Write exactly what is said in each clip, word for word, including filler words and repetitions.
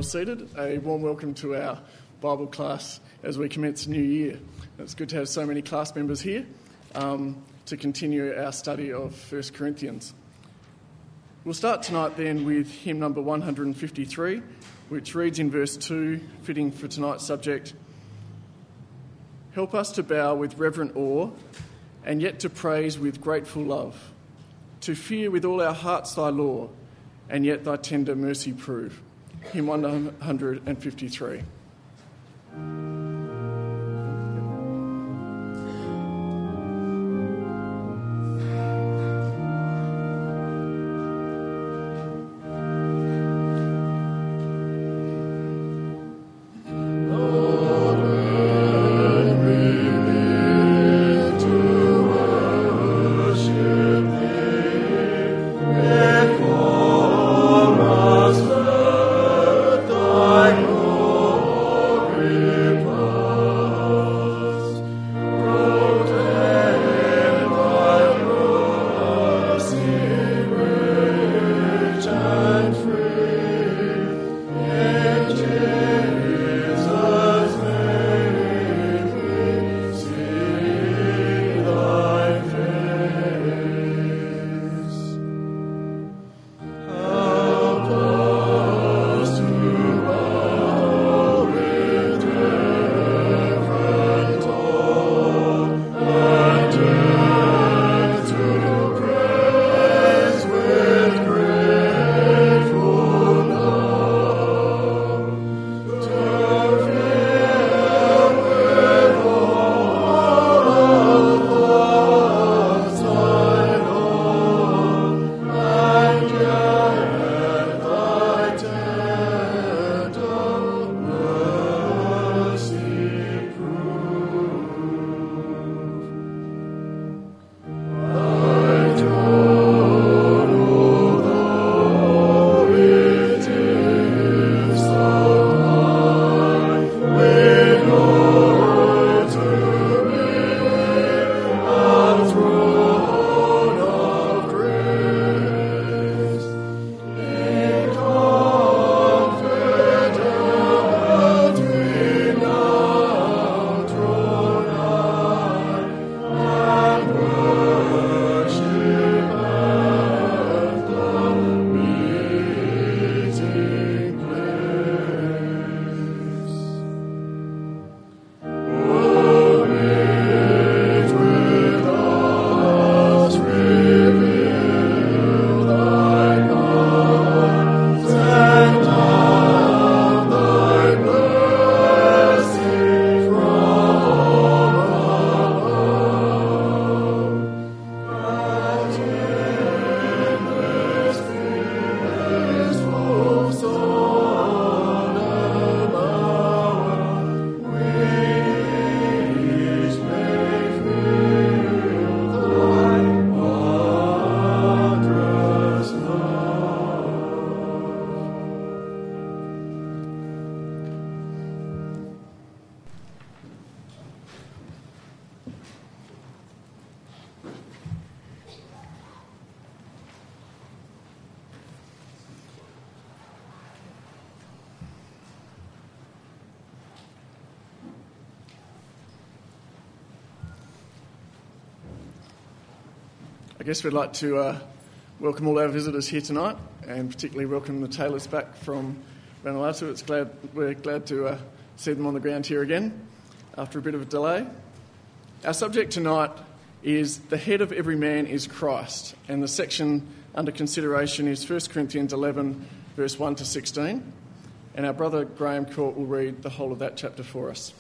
all seated, a warm welcome to our Bible class as we commence a new year. It's good to have so many class members here um, to continue our study of First Corinthians. We'll start tonight then with hymn number one hundred fifty-three, which reads in verse two, fitting for tonight's subject: "Help us to bow with reverent awe, and yet to praise with grateful love, to fear with all our hearts thy law, and yet thy tender mercy prove." Hymn one hundred fifty-three. I guess we'd like to uh, welcome all our visitors here tonight, and particularly welcome the Taylors back from Vanuatu. It's glad we're glad to uh, see them on the ground here again after a bit of a delay. Our subject tonight is "The head of every man is Christ," and the section under consideration is First Corinthians eleven, verse one to sixteen, and our brother Graham Court will read the whole of that chapter for us.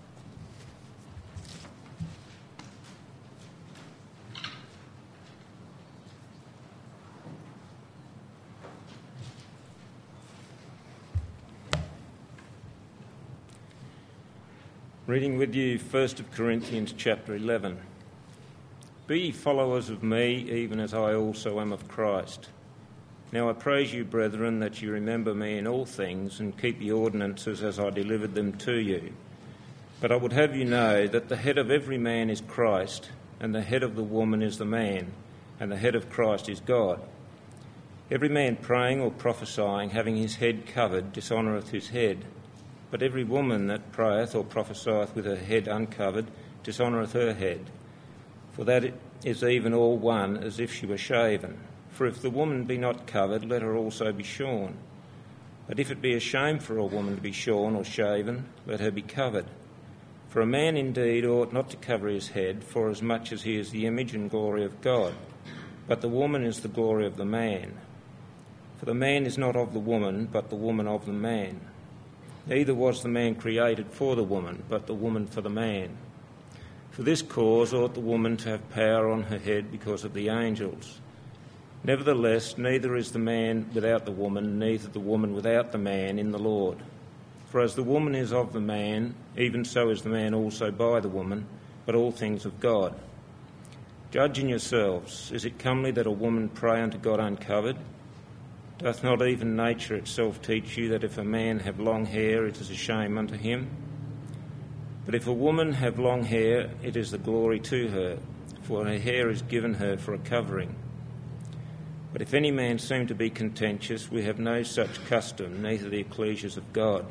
Reading with you First of Corinthians chapter eleven. "Be ye followers of me, even as I also am of Christ. Now I praise you, brethren, that you remember me in all things, and keep the ordinances as I delivered them to you. But I would have you know that the head of every man is Christ, and the head of the woman is the man, and the head of Christ is God. Every man praying or prophesying, having his head covered, dishonoureth his head. But every woman that prayeth or prophesieth with her head uncovered, dishonoureth her head. For that is even all one, as if she were shaven. For if the woman be not covered, let her also be shorn. But if it be a shame for a woman to be shorn or shaven, let her be covered. For a man indeed ought not to cover his head, forasmuch as he is the image and glory of God. But the woman is the glory of the man. For the man is not of the woman, but the woman of the man. Neither was the man created for the woman, but the woman for the man. For this cause ought the woman to have power on her head because of the angels. Nevertheless, neither is the man without the woman, neither the woman without the man in the Lord. For as the woman is of the man, even so is the man also by the woman, but all things of God. Judging yourselves, is it comely that a woman pray unto God uncovered? Doth not even nature itself teach you that if a man have long hair, it is a shame unto him? But if a woman have long hair, it is the glory to her, for her hair is given her for a covering. But if any man seem to be contentious, we have no such custom, neither the ecclesias of God.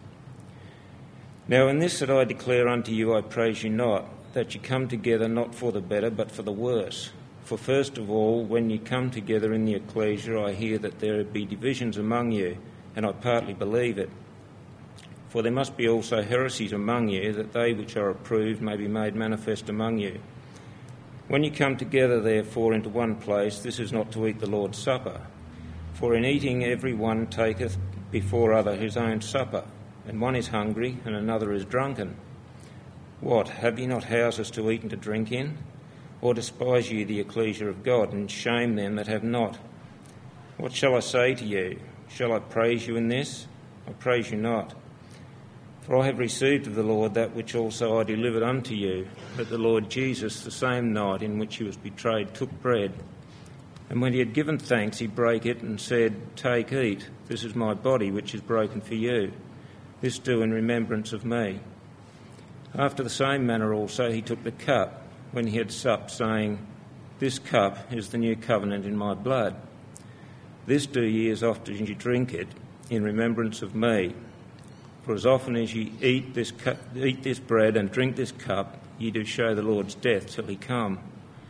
Now in this that I declare unto you, I praise you not, that ye come together not for the better, but for the worse. For first of all, when ye come together in the ecclesia, I hear that there be divisions among you, and I partly believe it. For there must be also heresies among you, that they which are approved may be made manifest among you. When ye come together, therefore, into one place, this is not to eat the Lord's Supper. For in eating every one taketh before other his own supper, and one is hungry, and another is drunken. What, have ye not houses to eat and to drink in? Or despise ye the ecclesia of God, and shame them that have not? What shall I say to you? Shall I praise you in this? I praise you not. For I have received of the Lord that which also I delivered unto you, that the Lord Jesus, the same night in which he was betrayed, took bread. And when he had given thanks, he brake it and said, Take, eat, this is my body which is broken for you. This do in remembrance of me. After the same manner also he took the cup, when he had supped, saying, This cup is the new covenant in my blood. This do ye as often as ye drink it, in remembrance of me. For as often as ye eat this, cu- eat this bread and drink this cup, ye do show the Lord's death till he come.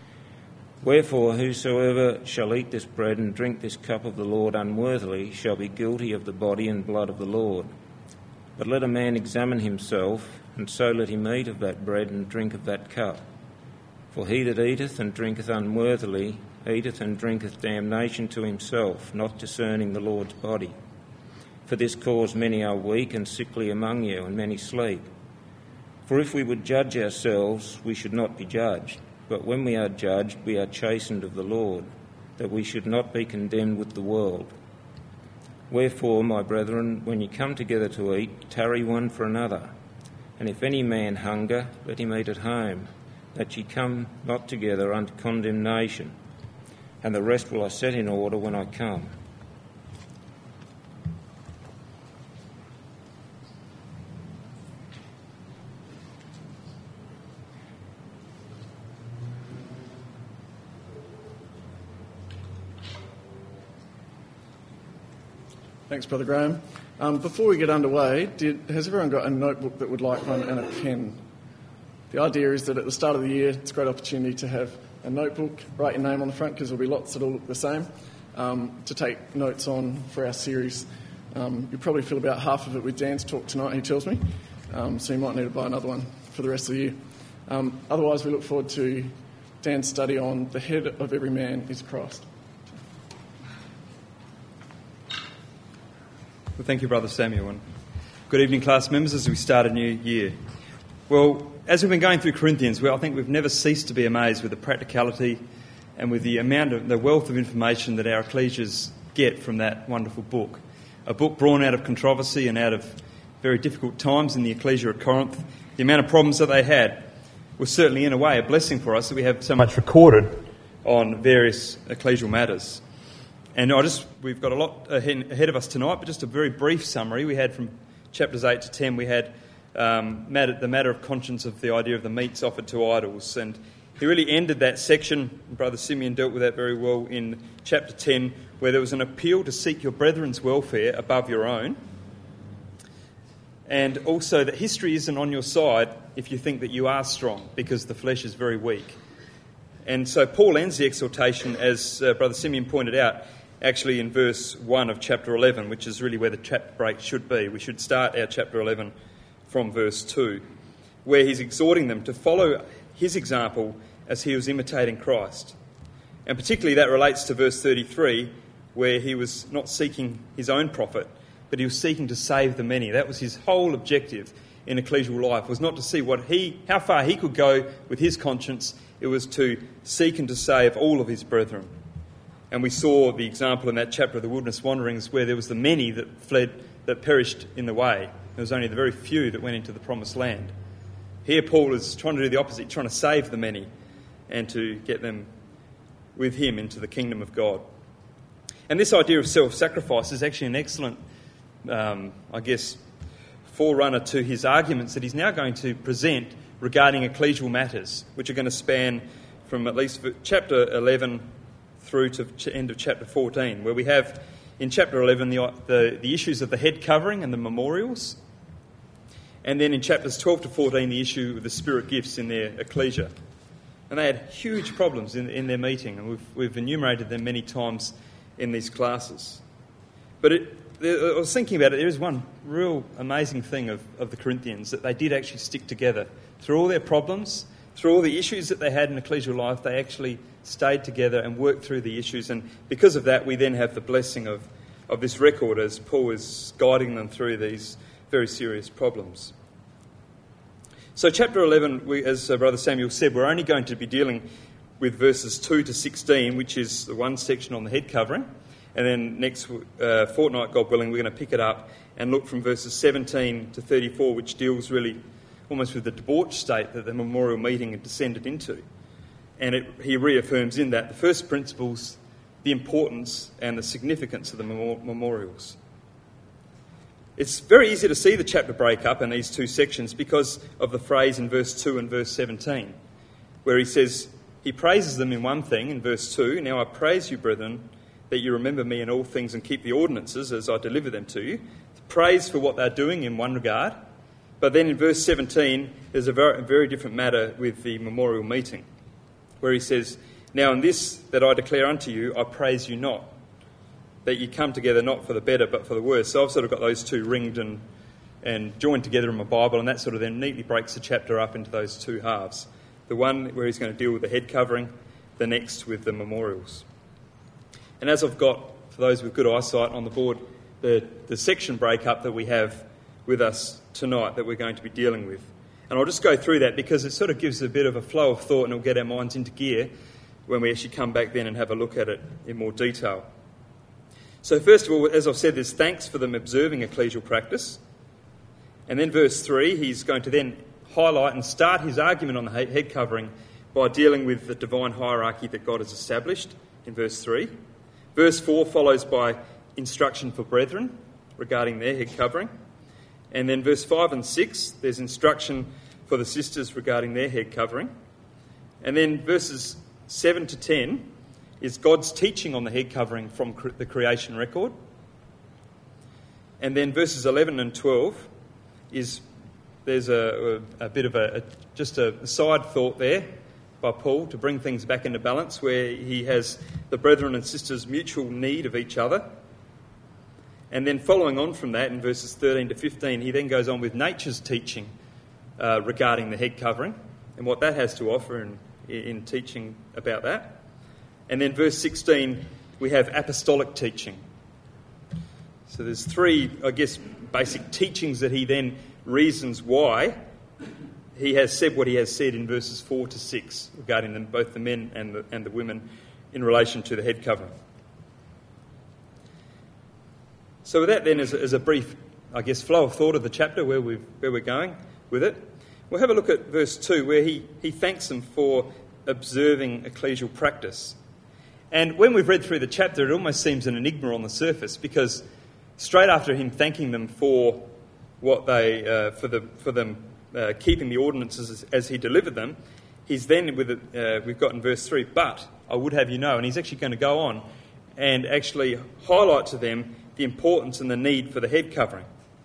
Wherefore whosoever shall eat this bread and drink this cup of the Lord unworthily shall be guilty of the body and blood of the Lord. But let a man examine himself, and so let him eat of that bread and drink of that cup. For he that eateth and drinketh unworthily eateth and drinketh damnation to himself, not discerning the Lord's body. For this cause many are weak and sickly among you, and many sleep. For if we would judge ourselves, we should not be judged. But when we are judged, we are chastened of the Lord, that we should not be condemned with the world. Wherefore, my brethren, when ye come together to eat, tarry one for another. And if any man hunger, let him eat at home, that ye come not together unto condemnation. And the rest will I set in order when I come. Thanks, Brother Graham. Um, before we get underway, did, has everyone got a notebook that would like one and a pen? The idea is that at the start of the year, it's a great opportunity to have a notebook, write your name on the front because there'll be lots that all look the same, um, to take notes on for our series. Um, you'll probably fill about half of it with Dan's talk tonight, he tells me, um, so you might need to buy another one for the rest of the year. Um, otherwise, we look forward to Dan's study on the head of every man is Christ. Well, thank you, Brother Samuel, and good evening, class members, as we start a new year. Well, as we've been going through Corinthians, well, I think we've never ceased to be amazed with the practicality and with the amount of, the wealth of information that our ecclesias get from that wonderful book. A book born out of controversy and out of very difficult times in the ecclesia at Corinth. The amount of problems that they had was certainly, in a way, a blessing for us that we have so much recorded on various ecclesial matters. And I just we've got a lot ahead of us tonight, but just a very brief summary. We had from chapters eight to ten, we had um, matter, the matter of conscience of the idea of the meats offered to idols. And He really ended that section, Brother Simeon dealt with that very well in chapter ten, where there was an appeal to seek your brethren's welfare above your own, and also that history isn't on your side if you think that you are strong, because the flesh is very weak. And so Paul ends the exhortation, as uh, Brother Simeon pointed out, actually in verse one of chapter eleven, which is really where the chapter break should be. We should start our chapter eleven from verse two, where he's exhorting them to follow his example as he was imitating Christ. And particularly that relates to verse thirty-three, where he was not seeking his own profit, but he was seeking to save the many. That was his whole objective in ecclesial life, was not to see what he, how far he could go with his conscience. It was to seek and to save all of his brethren. And we saw the example in that chapter of the wilderness wanderings, where there was the many that fled, that perished in the way. There was only the very few that went into the promised land. Here Paul is trying to do the opposite, trying to save the many and to get them with him into the kingdom of God. And this idea of self-sacrifice is actually an excellent, um, I guess, forerunner to his arguments that he's now going to present regarding ecclesial matters, which are going to span from at least chapter eleven through to the end of chapter fourteen, where we have in chapter eleven the, the, the issues of the head covering and the memorials, and then in chapters twelve to fourteen the issue of the spirit gifts in their ecclesia. And they had huge problems in, in their meeting, and we've, we've enumerated them many times in these classes. But it, there, I was thinking about it, there is one real amazing thing of, of the Corinthians, that they did actually stick together. Through all their problems, through all the issues that they had in ecclesial life, they actually stayed together and worked through the issues. And because of that, we then have the blessing of, of this record as Paul is guiding them through these very serious problems. So chapter eleven, we, as Brother Samuel said, we're only going to be dealing with verses two to sixteen, which is the one section on the head covering. And then next uh, fortnight, God willing, we're going to pick it up and look from verses seventeen to thirty-four, which deals really almost with the debauched state that the memorial meeting had descended into. And it, he reaffirms in that the first principles, the importance and the significance of the mem- memorials. It's very easy to see the chapter break up in these two sections because of the phrase in verse two and verse seventeen, where he says, he praises them in one thing in verse two, "Now I praise you, brethren, that you remember me in all things and keep the ordinances as I deliver them to you." Praise for what they're doing in one regard. But then in verse seventeen, there's a very, a very different matter with the memorial meeting, where he says, "Now in this that I declare unto you, I praise you not, that you come together not for the better but for the worse." So I've sort of got those two ringed and, and joined together in my Bible, and that sort of then neatly breaks the chapter up into those two halves. The one where he's going to deal with the head covering, the next with the memorials. And as I've got, for those with good eyesight on the board, the, the section break-up that we have with us tonight that we're going to be dealing with. And I'll just go through that because it sort of gives a bit of a flow of thought and it'll get our minds into gear when we actually come back then and have a look at it in more detail. So first of all, as I've said, there's thanks for them observing ecclesial practice. And then verse three, he's going to then highlight and start his argument on the head covering by dealing with the divine hierarchy that God has established in verse three. Verse four follows by instruction for brethren regarding their head covering. And then verse five and six, there's instruction for the sisters regarding their head covering. And then verses seven to ten is God's teaching on the head covering from cre- the creation record. And then verses eleven and twelve is, there's a, a, a bit of a, a just a, a side thought there by Paul to bring things back into balance, where he has the brethren and sisters' mutual need of each other. And then following on from that in verses thirteen to fifteen, he then goes on with nature's teaching uh, regarding the head covering and what that has to offer in, in teaching about that. And then verse sixteen, we have apostolic teaching. So there's three, I guess, basic teachings that he then reasons why he has said what he has said in verses four to six regarding them, both the men and the, and the women in relation to the head covering. So with that then as a, as a brief, I guess, flow of thought of the chapter where, we've, where we're going with it, we'll have a look at verse two where he, he thanks them for observing ecclesial practice. And when we've read through the chapter, it almost seems an enigma on the surface, because straight after him thanking them for what they, uh, for the for them uh, keeping the ordinances as, as he delivered them, he's then, with it, uh, we've got in verse three, but I would have you know, and he's actually going to go on and actually highlight to them the importance and the need for the head covering.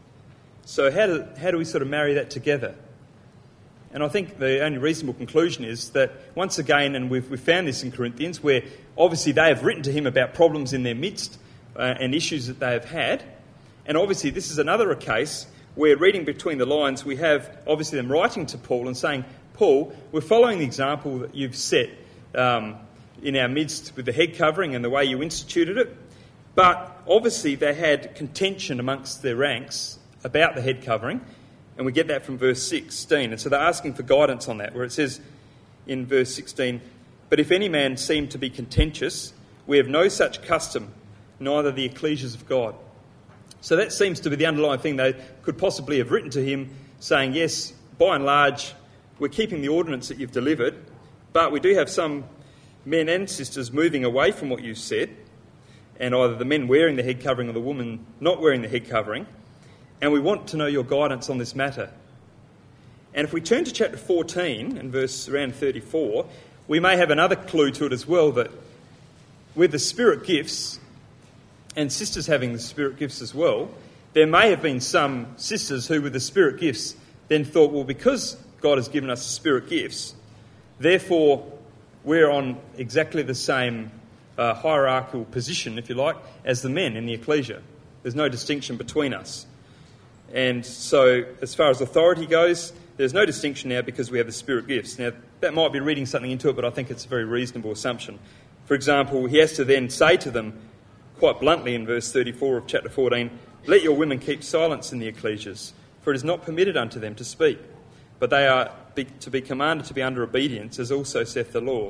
So how do, how do we sort of marry that together? And I think the only reasonable conclusion is that, once again, and we've, we've found this in Corinthians, where obviously they have written to him about problems in their midst uh, and issues that they have had. And obviously this is another case where, reading between the lines, we have obviously them writing to Paul and saying, Paul, we're following the example that you've set um, in our midst with the head covering and the way you instituted it. But obviously they had contention amongst their ranks about the head covering, and we get that from verse sixteen. And so they're asking for guidance on that, where it says in verse sixteen, but if any man seem to be contentious, we have no such custom, neither the ecclesias of God. So that seems to be the underlying thing. They could possibly have written to him saying, yes, by and large, we're keeping the ordinance that you've delivered, but we do have some men and sisters moving away from what you've said, and either the men wearing the head covering or the woman not wearing the head covering, and we want to know your guidance on this matter. And if we turn to chapter fourteen and verse around thirty-four, we may have another clue to it as well, that with the spirit gifts, and sisters having the spirit gifts as well, there may have been some sisters who, with the spirit gifts, then thought, well, because God has given us the spirit gifts, therefore we're on exactly the same uh, hierarchical position, if you like, as the men in the ecclesia. There's no distinction between us. And so, as far as authority goes, there's no distinction now because we have the spirit gifts. Now, that might be reading something into it, but I think it's a very reasonable assumption. For example, he has to then say to them, quite bluntly in verse thirty-four of chapter fourteen, let your women keep silence in the ecclesias, for it is not permitted unto them to speak, but they are be, to be commanded to be under obedience, as also saith the law.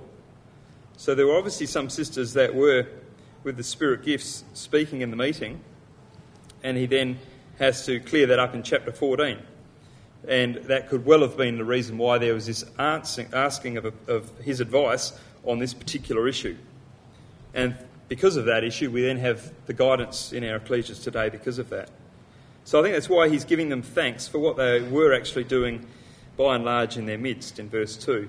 So there were obviously some sisters that were, with the spirit gifts, speaking in the meeting, and he then has to clear that up in chapter fourteen. And that could well have been the reason why there was this asking of, of his advice on this particular issue. And because of that issue, we then have the guidance in our ecclesias today because of that. So I think that's why he's giving them thanks for what they were actually doing by and large in their midst in verse two.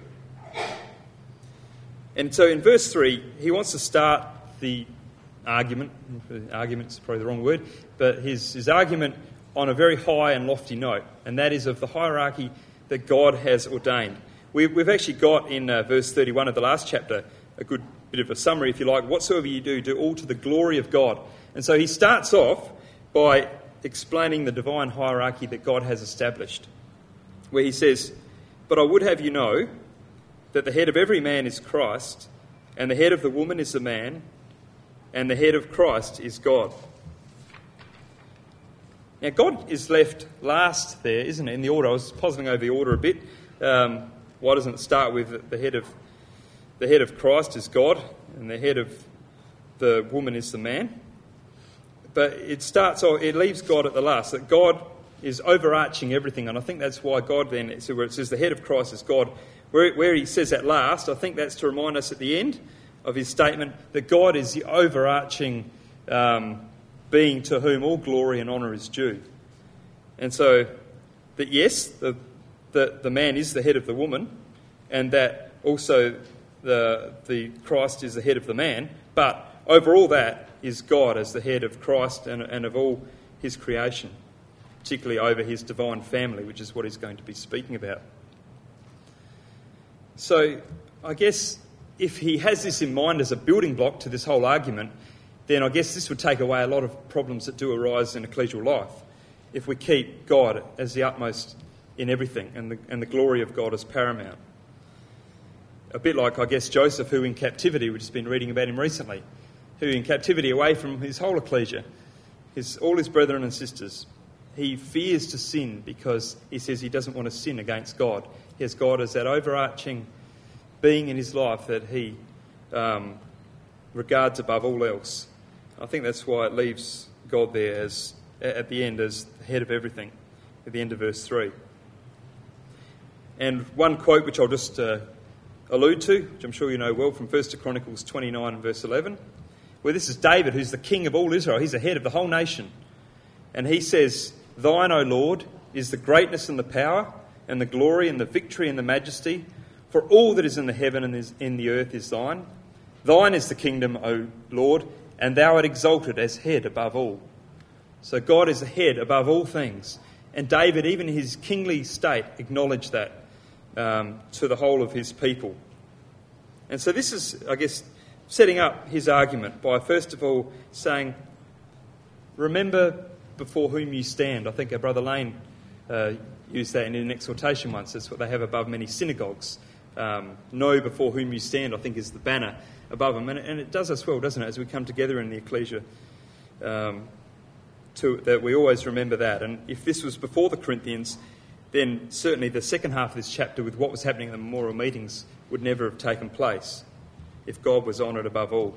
And so in verse three, he wants to start the argument, argument's probably the wrong word, but his, his argument on a very high and lofty note, and that is of the hierarchy that God has ordained. We, we've actually got in uh, verse thirty-one of the last chapter a good bit of a summary, if you like. Whatsoever you do, do all to the glory of God. And so he starts off by explaining the divine hierarchy that God has established, where he says, but I would have you know that the head of every man is Christ, and the head of the woman is the man, and the head of Christ is God. Now, God is left last there, isn't it, in the order? I was puzzling over the order a bit. Um, why doesn't it start with the head of the head of Christ is God, and the head of the woman is the man? But it starts, or it leaves God at the last, that God is overarching everything, and I think that's why God then, so where it says the head of Christ is God, where, where he says that last, I think that's to remind us at the end of his statement that God is the overarching um, being to whom all glory and honour is due. And so that yes, the, the, the man is the head of the woman, and that also the, the Christ is the head of the man, but over all that is God as the head of Christ and, and of all his creation, particularly over his divine family, which is what he's going to be speaking about. So I guess if he has this in mind as a building block to this whole argument, then I guess this would take away a lot of problems that do arise in ecclesial life if we keep God as the utmost in everything and the, and the glory of God as paramount. A bit like, I guess, Joseph, who in captivity, we've just been reading about him recently, who in captivity away from his whole ecclesia, his, all his brethren and sisters, he fears to sin because he says he doesn't want to sin against God. He has God as that overarching being in his life that he um, regards above all else. I think that's why it leaves God there as at the end as the head of everything, at the end of verse three. And one quote which I'll just uh, allude to, which I'm sure you know well, from First Chronicles twenty-nine and verse eleven, where this is David, who's the king of all Israel. He's the head of the whole nation. And he says, Thine, O Lord, is the greatness and the power and the glory and the victory and the majesty, For all that is in the heaven and is in the earth is thine. Thine is the kingdom, O Lord, and thou art exalted as head above all. So God is the head above all things. And David, even in his kingly state, acknowledged that um, to the whole of his people. And so this is, I guess, setting up his argument by first of all saying, remember before whom you stand. I think our brother Lane uh, used that in an exhortation once. That's what they have above many synagogues. Um, know before whom you stand, I think, is the banner above them. And, and it does us well, doesn't it, as we come together in the ecclesia, um, to, that we always remember that. And if this was before the Corinthians, then certainly the second half of this chapter with what was happening in the memorial meetings would never have taken place if God was honoured above all.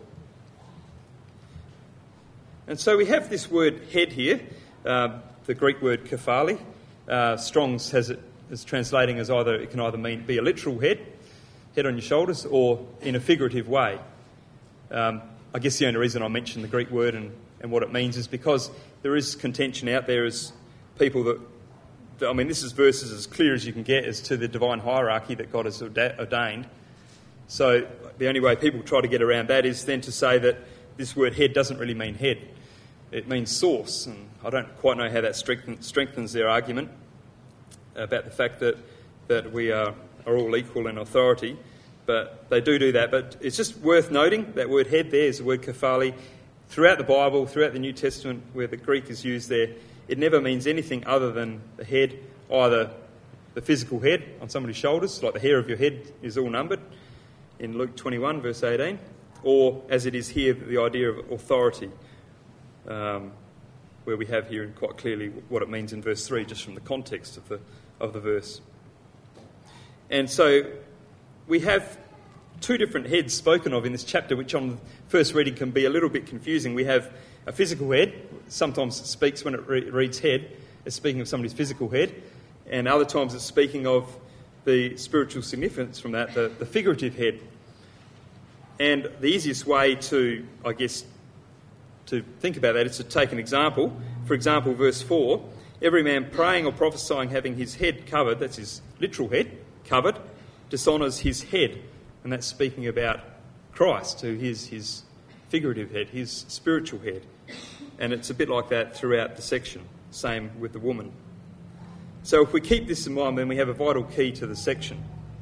And so we have this word head here, uh, the Greek word kephali. Uh, Strong's has it as translating as either, it can either mean be a literal head, head on your shoulders, or in a figurative way. Um, I guess the only reason I mention the Greek word and, and what it means is because there is contention out there as people that, that, I mean, this is verses as clear as you can get as to the divine hierarchy that God has ordained. So the only way people try to get around that is then to say that this word head doesn't really mean head. It means source, and I don't quite know how that strengthens, strengthens their argument about the fact that, that we are, are all equal in authority, but they do do that. But it's just worth noting that word head there is the word kephali. Throughout the Bible, throughout the New Testament, where the Greek is used there, it never means anything other than the head, either the physical head on somebody's shoulders, like the hair of your head is all numbered in Luke twenty-one, verse eighteen, or as it is here, the idea of authority, um, where we have here quite clearly what it means in verse three, just from the context of the of the verse. And so we have two different heads spoken of in this chapter, which on first reading can be a little bit confusing. We have a physical head. Sometimes it speaks, when it re- reads head, it's speaking of somebody's physical head, and other times it's speaking of the spiritual significance from that, the, the figurative head. And the easiest way to, I guess, to think about that is to take an example. For example, verse four, every man praying or prophesying having his head covered, that's his literal head, covered, dishonours his head. And that's speaking about Christ, who is his figurative head, his spiritual head. And it's a bit like that throughout the section. Same with the woman. So if we keep this in mind, then we have a vital key to the section.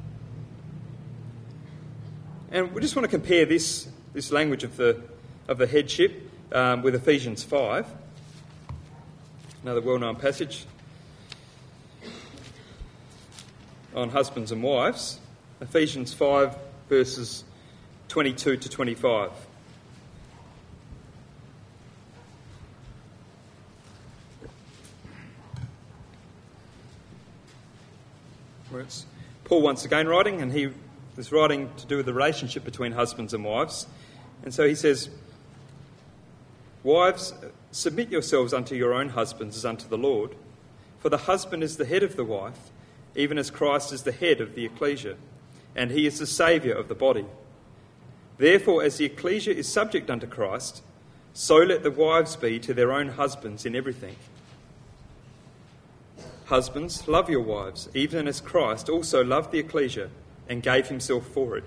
And we just want to compare this, this language of the, of the headship um, with Ephesians five. Another well-known passage on husbands and wives. Ephesians five, verses twenty-two to twenty-five. Where it's Paul once again writing, and he is writing to do with the relationship between husbands and wives. And so he says, wives, submit yourselves unto your own husbands as unto the Lord. For the husband is the head of the wife, even as Christ is the head of the ecclesia, and he is the saviour of the body. Therefore, as the ecclesia is subject unto Christ, so let the wives be to their own husbands in everything. Husbands, love your wives, even as Christ also loved the ecclesia and gave himself for it.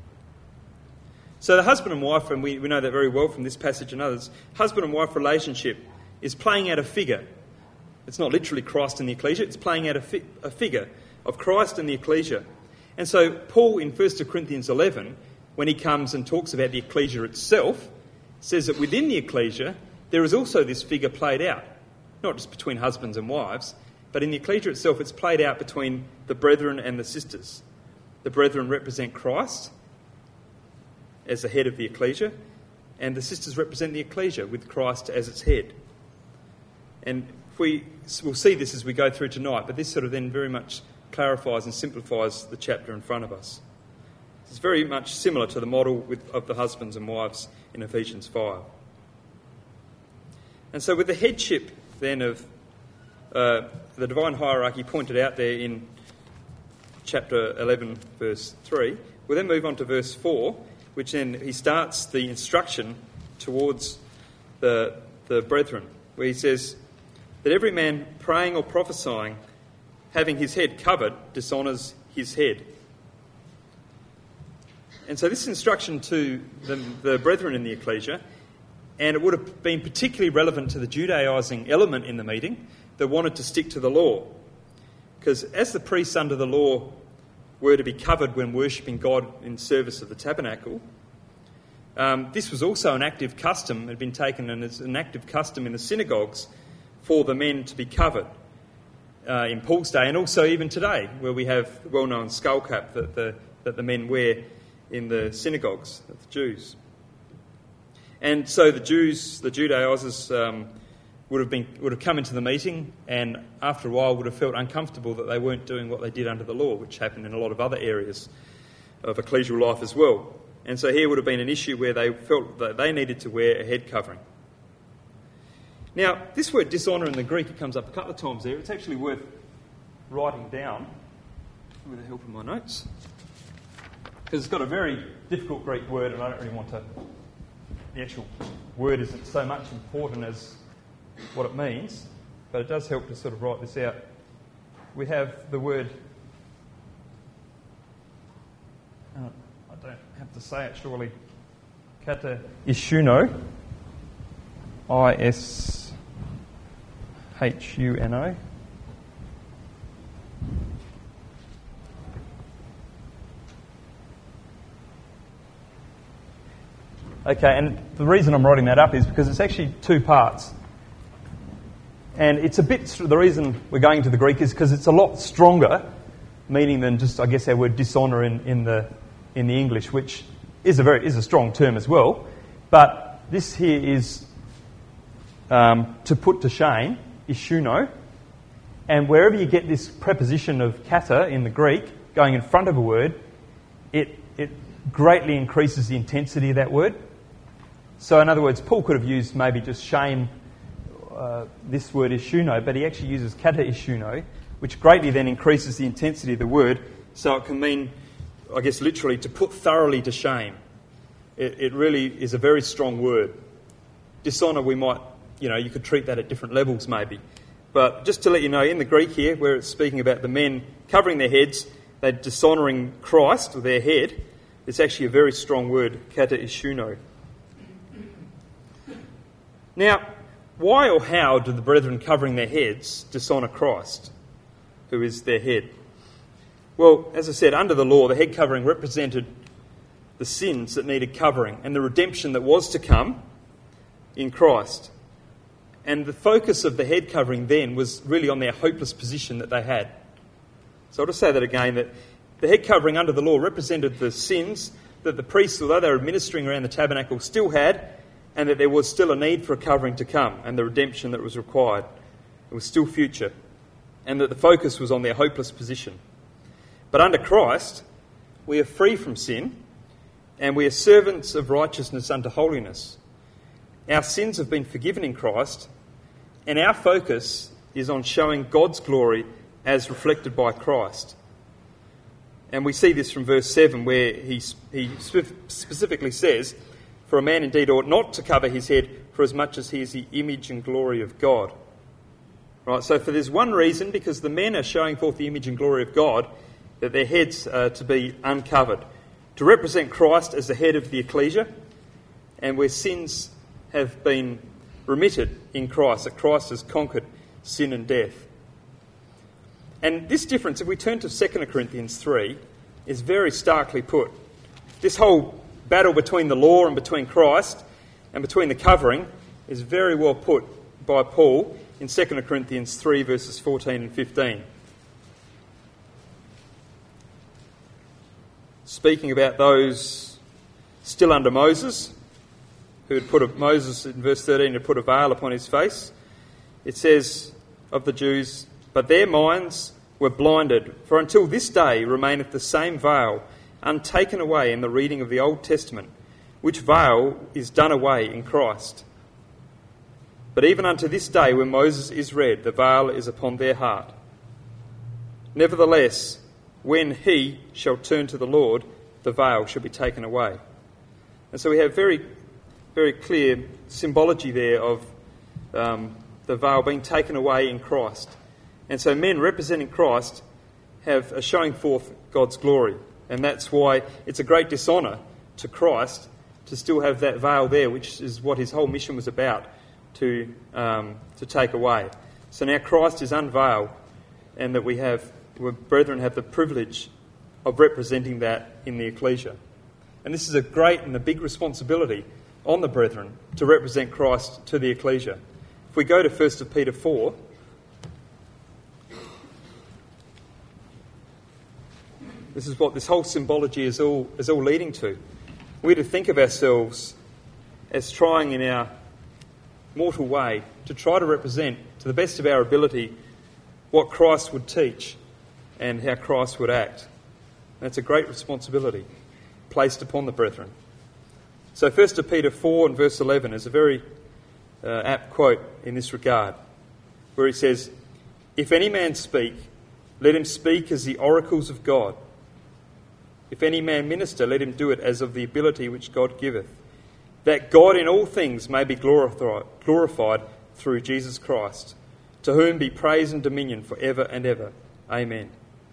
So the husband and wife, and we, we know that very well from this passage and others, husband and wife relationship is playing out a figure. It's not literally Christ and the ecclesia, it's playing out a, fi- a figure of Christ and the ecclesia. And so Paul in First Corinthians eleven, when he comes and talks about the ecclesia itself, says that within the ecclesia there is also this figure played out, not just between husbands and wives, but in the ecclesia itself it's played out between the brethren and the sisters. The brethren represent Christ as the head of the ecclesia, and the sisters represent the ecclesia with Christ as its head. And if we, we'll see this as we go through tonight, but this sort of then very much clarifies and simplifies the chapter in front of us. It's very much similar to the model with, of the husbands and wives in Ephesians five. And so with the headship then of uh, the divine hierarchy pointed out there in chapter eleven, verse three, we'll then move on to verse four, which then he starts the instruction towards the, the brethren, where he says that every man praying or prophesying, having his head covered, dishonours his head. And so this is instruction to the, the brethren in the ecclesia, and it would have been particularly relevant to the Judaising element in the meeting that wanted to stick to the law. Because as the priests under the law were to be covered when worshipping God in service of the tabernacle, um, this was also an active custom, it had been taken and as an active custom in the synagogues for the men to be covered uh, in Paul's day, and also even today, where we have the well-known skull cap that the, that the men wear in the synagogues of the Jews. And so the Jews, the Judaizers, um, would have been would have come into the meeting, and after a while would have felt uncomfortable that they weren't doing what they did under the law, which happened in a lot of other areas of ecclesial life as well. And so here would have been an issue where they felt that they needed to wear a head covering. Now, this word dishonour in the Greek, it comes up a couple of times there. It's actually worth writing down with the help of my notes, because it's got a very difficult Greek word, and I don't really want to... The actual word isn't so much important as what it means, but it does help to sort of write this out. We have the word... Uh, I don't have to say it, surely. Kata ishuno. I S H U N O. Okay, and the reason I'm writing that up is because it's actually two parts. And it's a bit, the reason we're going to the Greek is because it's a lot stronger meaning than just, I guess, our word dishonour in, in the in the English, which is a very is a strong term as well. But this here is um, to put to shame, ishuno. And wherever you get this preposition of kata in the Greek going in front of a word, it it greatly increases the intensity of that word. So in other words, Paul could have used maybe just shame, uh, this word ishuno, but he actually uses kata ishuno, which greatly then increases the intensity of the word, so it can mean, I guess literally, to put thoroughly to shame. It, it really is a very strong word. Dishonour, we might, you know, you could treat that at different levels maybe. But just to let you know, in the Greek here, where it's speaking about the men covering their heads, they're dishonouring Christ with their head, it's actually a very strong word, kata ishuno. Now, why or how do the brethren covering their heads dishonour Christ, who is their head? Well, as I said, under the law, the head covering represented the sins that needed covering and the redemption that was to come in Christ. And the focus of the head covering then was really on their hopeless position that they had. So I'll just say that again, that the head covering under the law represented the sins that the priests, although they were ministering around the tabernacle, still had, and that there was still a need for a covering to come and the redemption that was required. It was still future, and that the focus was on their hopeless position. But under Christ, we are free from sin, and we are servants of righteousness unto holiness. Our sins have been forgiven in Christ, and our focus is on showing God's glory as reflected by Christ. And we see this from verse seven, where he, he specifically says, "For a man indeed ought not to cover his head, for as much as he is the image and glory of God." Right, so for there's one reason, because the men are showing forth the image and glory of God, that their heads are to be uncovered, to represent Christ as the head of the ecclesia, and where sins have been remitted in Christ, that Christ has conquered sin and death. And this difference, if we turn to Second Corinthians three, is very starkly put. This whole battle between the law and between Christ and between the covering is very well put by Paul in Second Corinthians three, verses fourteen and fifteen. Speaking about those still under Moses, who had put a, Moses in verse thirteen had put a veil upon his face, it says of the Jews, "But their minds were blinded, for until this day remaineth the same veil, untaken away in the reading of the Old Testament, which veil is done away in Christ. But even unto this day when Moses is read, the veil is upon their heart. Nevertheless, when he shall turn to the Lord, the veil shall be taken away." And so we have very, very clear symbology there of um, the veil being taken away in Christ. And so men representing Christ have are showing forth God's glory And that's why it's a great dishonour to Christ to still have that veil there, which is what his whole mission was about, to um, to take away. So now Christ is unveiled, and that we have, we brethren have the privilege of representing that in the ecclesia. And this is a great and a big responsibility on the brethren to represent Christ to the ecclesia. If we go to First Peter four, this is what this whole symbology is all is all leading to. We're to think of ourselves as trying in our mortal way to try to represent, to the best of our ability, what Christ would teach and how Christ would act. That's a great responsibility placed upon the brethren. So First Peter four and verse eleven is a very uh, apt quote in this regard, where he says, "If any man speak, let him speak as the oracles of God. If any man minister, let him do it as of the ability which God giveth, that God in all things may be glorified through Jesus Christ, to whom be praise and dominion for ever and ever. Amen."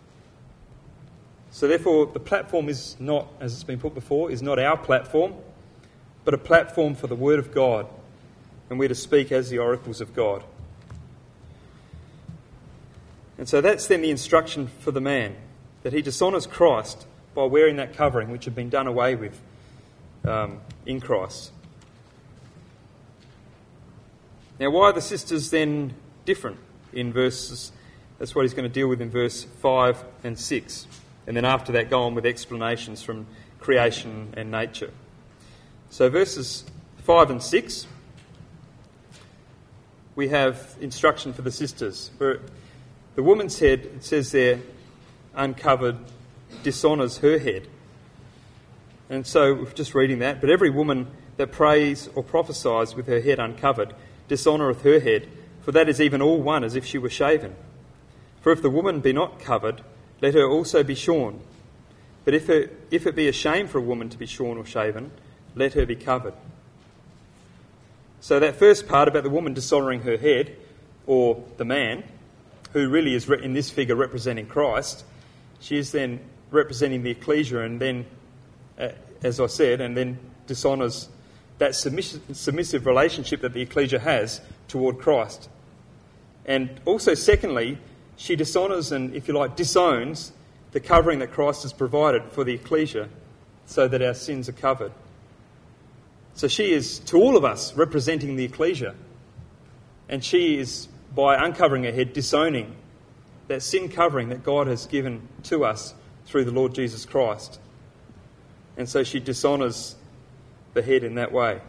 So therefore, the platform is not, as it's been put before, is not our platform, but a platform for the Word of God, and we're to speak as the oracles of God. And so that's then the instruction for the man, that he dishonours Christ by wearing that covering which had been done away with um, in Christ. Now, why are the sisters then different in verses? That's what he's going to deal with in verse five and six. And then after that, go on with explanations from creation and nature. So verses five and six, we have instruction for the sisters. Where the woman's head, it says there, uncovered, dishonours her head. And so, we're just reading that, "But every woman that prays or prophesies with her head uncovered dishonoureth her head, for that is even all one as if she were shaven. For if the woman be not covered, let her also be shorn. But if, her, if it be a shame for a woman to be shorn or shaven, let her be covered." So that first part about the woman dishonouring her head, or the man, who really is in this figure representing Christ, she is then representing the ecclesia, and then, uh, as I said, and then dishonours that submissive, submissive relationship that the ecclesia has toward Christ. And also, secondly, she dishonours and, if you like, disowns the covering that Christ has provided for the ecclesia so that our sins are covered. So she is, to all of us, representing the ecclesia. And she is, by uncovering her head, disowning that sin covering that God has given to us through the Lord Jesus Christ. And so she dishonours the head in that way.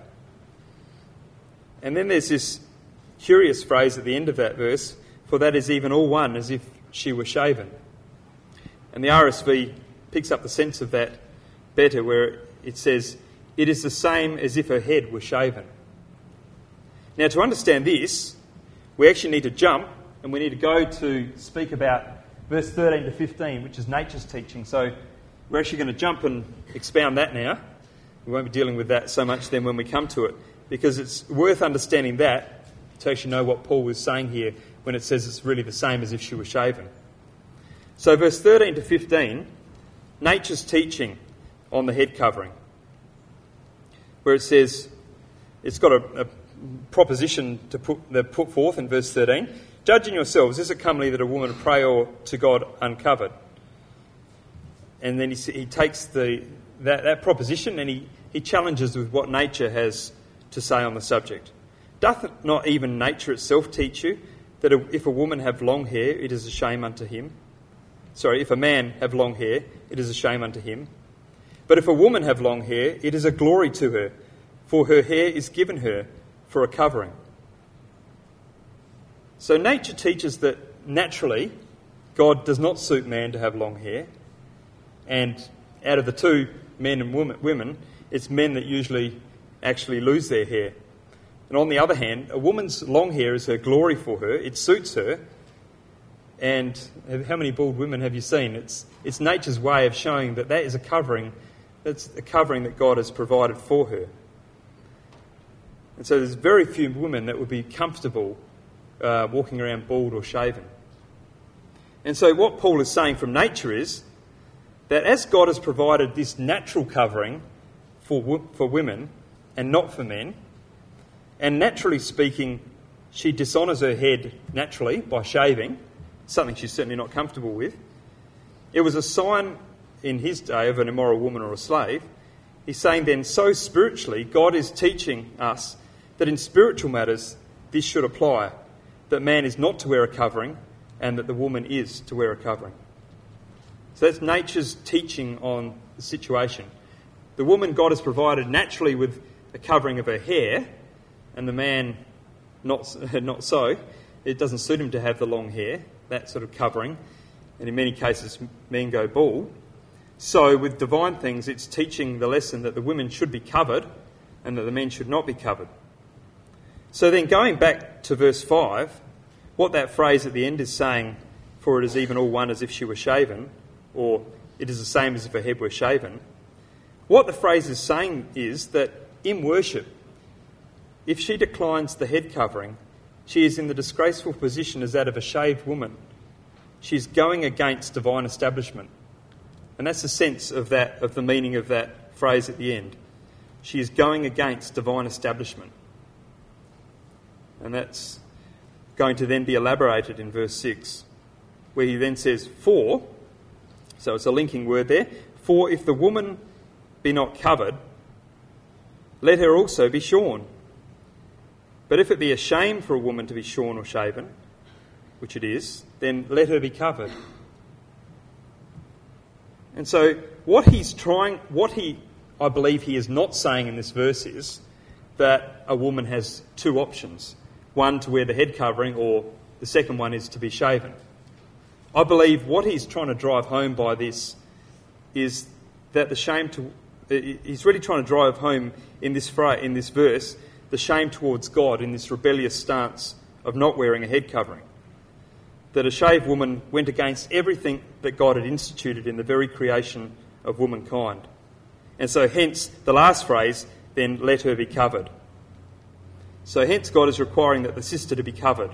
And then there's this curious phrase at the end of that verse, "For that is even all one as if she were shaven." And the R S V picks up the sense of that better, where it says, "It is the same as if her head were shaven." Now, to understand this, we actually need to jump, and we need to go to speak about verse thirteen to fifteen, which is nature's teaching. So we're actually going to jump and expound that now. We won't be dealing with that so much then when we come to it, because it's worth understanding that to actually know what Paul was saying here when it says it's really the same as if she were shaven. So verse thirteen to fifteen, nature's teaching on the head covering, where it says, it's got a, a proposition to put, to put forth in verse thirteen. "Judging yourselves, is it comely that a woman pray or to God uncovered?" And then he, he takes the that, that proposition and he, he challenges with what nature has to say on the subject. "Doth not even nature itself teach you that if a woman have long hair, it is a shame unto him? Sorry, if a man have long hair, it is a shame unto him. But if a woman have long hair, it is a glory to her, for her hair is given her for a covering." So nature teaches that naturally God does not suit man to have long hair, and out of the two, men and women, it's men that usually actually lose their hair. And on the other hand, a woman's long hair is her glory for her, it suits her. And how many bald women have you seen? It's it's nature's way of showing that that is a covering, that's a covering that God has provided for her. And so there's very few women that would be comfortable uh, walking around bald or shaven. And so what Paul is saying from nature is that as God has provided this natural covering for, for women and not for men, and naturally speaking, she dishonours her head naturally by shaving, something she's certainly not comfortable with. It was a sign in his day of an immoral woman or a slave. He's saying then, so spiritually, God is teaching us that in spiritual matters this should apply, that man is not to wear a covering and that the woman is to wear a covering. So that's nature's teaching on the situation. The woman God has provided naturally with a covering of her hair, and the man not, not so. It doesn't suit him to have the long hair, that sort of covering, and in many cases men go bald. So with divine things, it's teaching the lesson that the women should be covered and that the men should not be covered. So then going back to verse five, what that phrase at the end is saying, for it is even all one as if she were shaven, or it is the same as if her head were shaven, what the phrase is saying is that in worship, if she declines the head covering, she is in the disgraceful position as that of a shaved woman. She is going against divine establishment. And that's the sense of that, of the meaning of that phrase at the end. She is going against divine establishment. And that's going to then be elaborated in verse six, where he then says, for, so it's a linking word there, for if the woman be not covered, let her also be shorn. But if it be a shame for a woman to be shorn or shaven, which it is, then let her be covered. And so what he's trying, what he, I believe he is not saying in this verse is that a woman has two options. One, to wear the head covering, or the second one is to be shaven. I believe what he's trying to drive home by this is that the shame to... He's really trying to drive home in this phrase, in this verse, the shame towards God in this rebellious stance of not wearing a head covering. That a shaved woman went against everything that God had instituted in the very creation of womankind. And so hence the last phrase, then let her be covered. So hence God is requiring that the sister to be covered.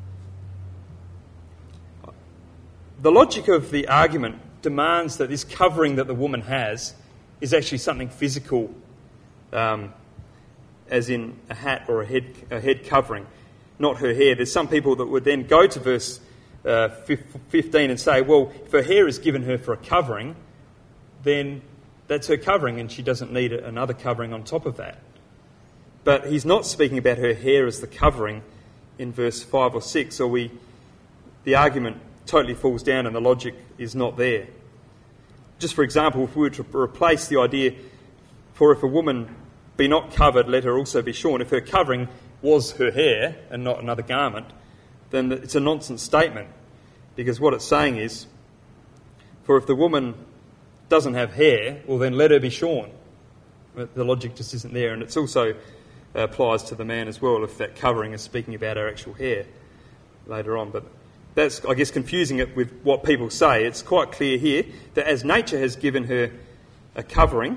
The logic of the argument demands that this covering that the woman has is actually something physical, um, as in a hat or a head, a head covering, not her hair. There's some people that would then go to verse uh, fifteen and say, well, if her hair is given her for a covering, then that's her covering and she doesn't need another covering on top of that. But he's not speaking about her hair as the covering in verse five or six, or we, the argument totally falls down and the logic is not there. Just for example, if we were to replace the idea, for if a woman be not covered, let her also be shorn, if her covering was her hair and not another garment, then it's a nonsense statement, because what it's saying is, for if the woman doesn't have hair, well then let her be shorn. The logic just isn't there, and it also applies to the man as well, if that covering is speaking about her actual hair later on. But that's, I guess, confusing it with what people say. It's quite clear here that as nature has given her a covering,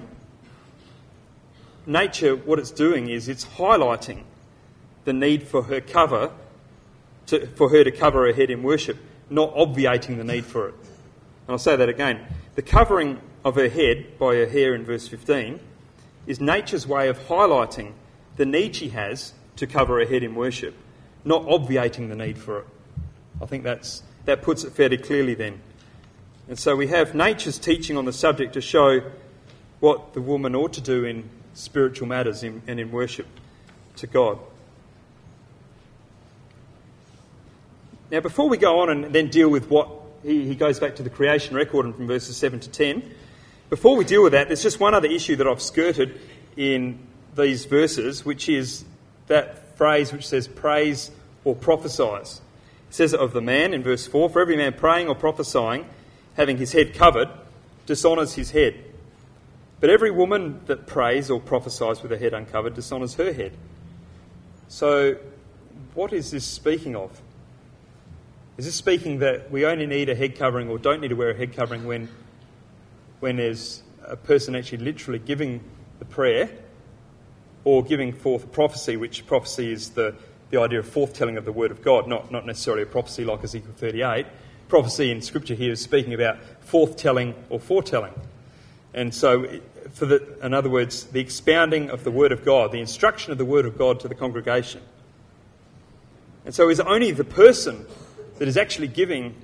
nature, what it's doing is it's highlighting the need for her cover, to, for her to cover her head in worship, not obviating the need for it. And I'll say that again. The covering of her head by her hair in verse fifteen is nature's way of highlighting the need she has to cover her head in worship, not obviating the need for it. I think that's that puts it fairly clearly then. And so we have nature's teaching on the subject to show what the woman ought to do in spiritual matters in, and in worship to God. Now, before we go on and then deal with what he, he goes back to the creation record and from verses seven to ten, before we deal with that, there's just one other issue that I've skirted in these verses, which is that phrase which says praise or prophesies. It says of the man in verse four, for every man praying or prophesying, having his head covered, dishonours his head. But every woman that prays or prophesies with her head uncovered dishonours her head. So what is this speaking of? Is this speaking that we only need a head covering or don't need to wear a head covering when, when there's a person actually literally giving the prayer or giving forth prophecy, which prophecy is the, the idea of forthtelling of the word of God, not, not necessarily a prophecy like Ezekiel thirty-eight. prophecy in Scripture here is speaking about forthtelling or foretelling. And so, for the, in other words, the expounding of the Word of God, the instruction of the Word of God to the congregation. And so it's only the person that is actually giving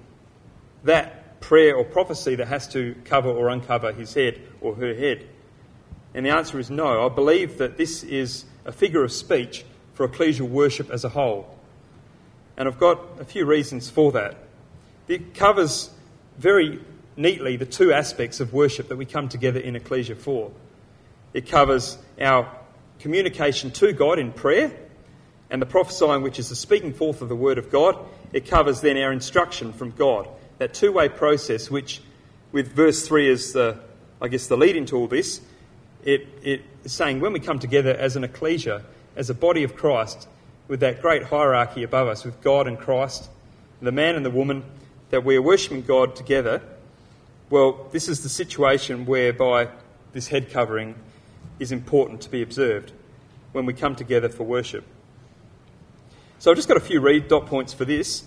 that prayer or prophecy that has to cover or uncover his head or her head. And the answer is no. I believe that this is a figure of speech for ecclesial worship as a whole. And I've got a few reasons for that. It covers very neatly the two aspects of worship that we come together in ecclesia for. It covers our communication to God in prayer and the prophesying, which is the speaking forth of the Word of God. It covers then our instruction from God, that two-way process which, with verse three as the, I guess, the lead into all this, it, it is saying when we come together as an ecclesia, as a body of Christ, with that great hierarchy above us, with God and Christ, the man and the woman, that we are worshipping God together. Well, this is the situation whereby this head covering is important to be observed when we come together for worship. So I've just got a few read dot points for this,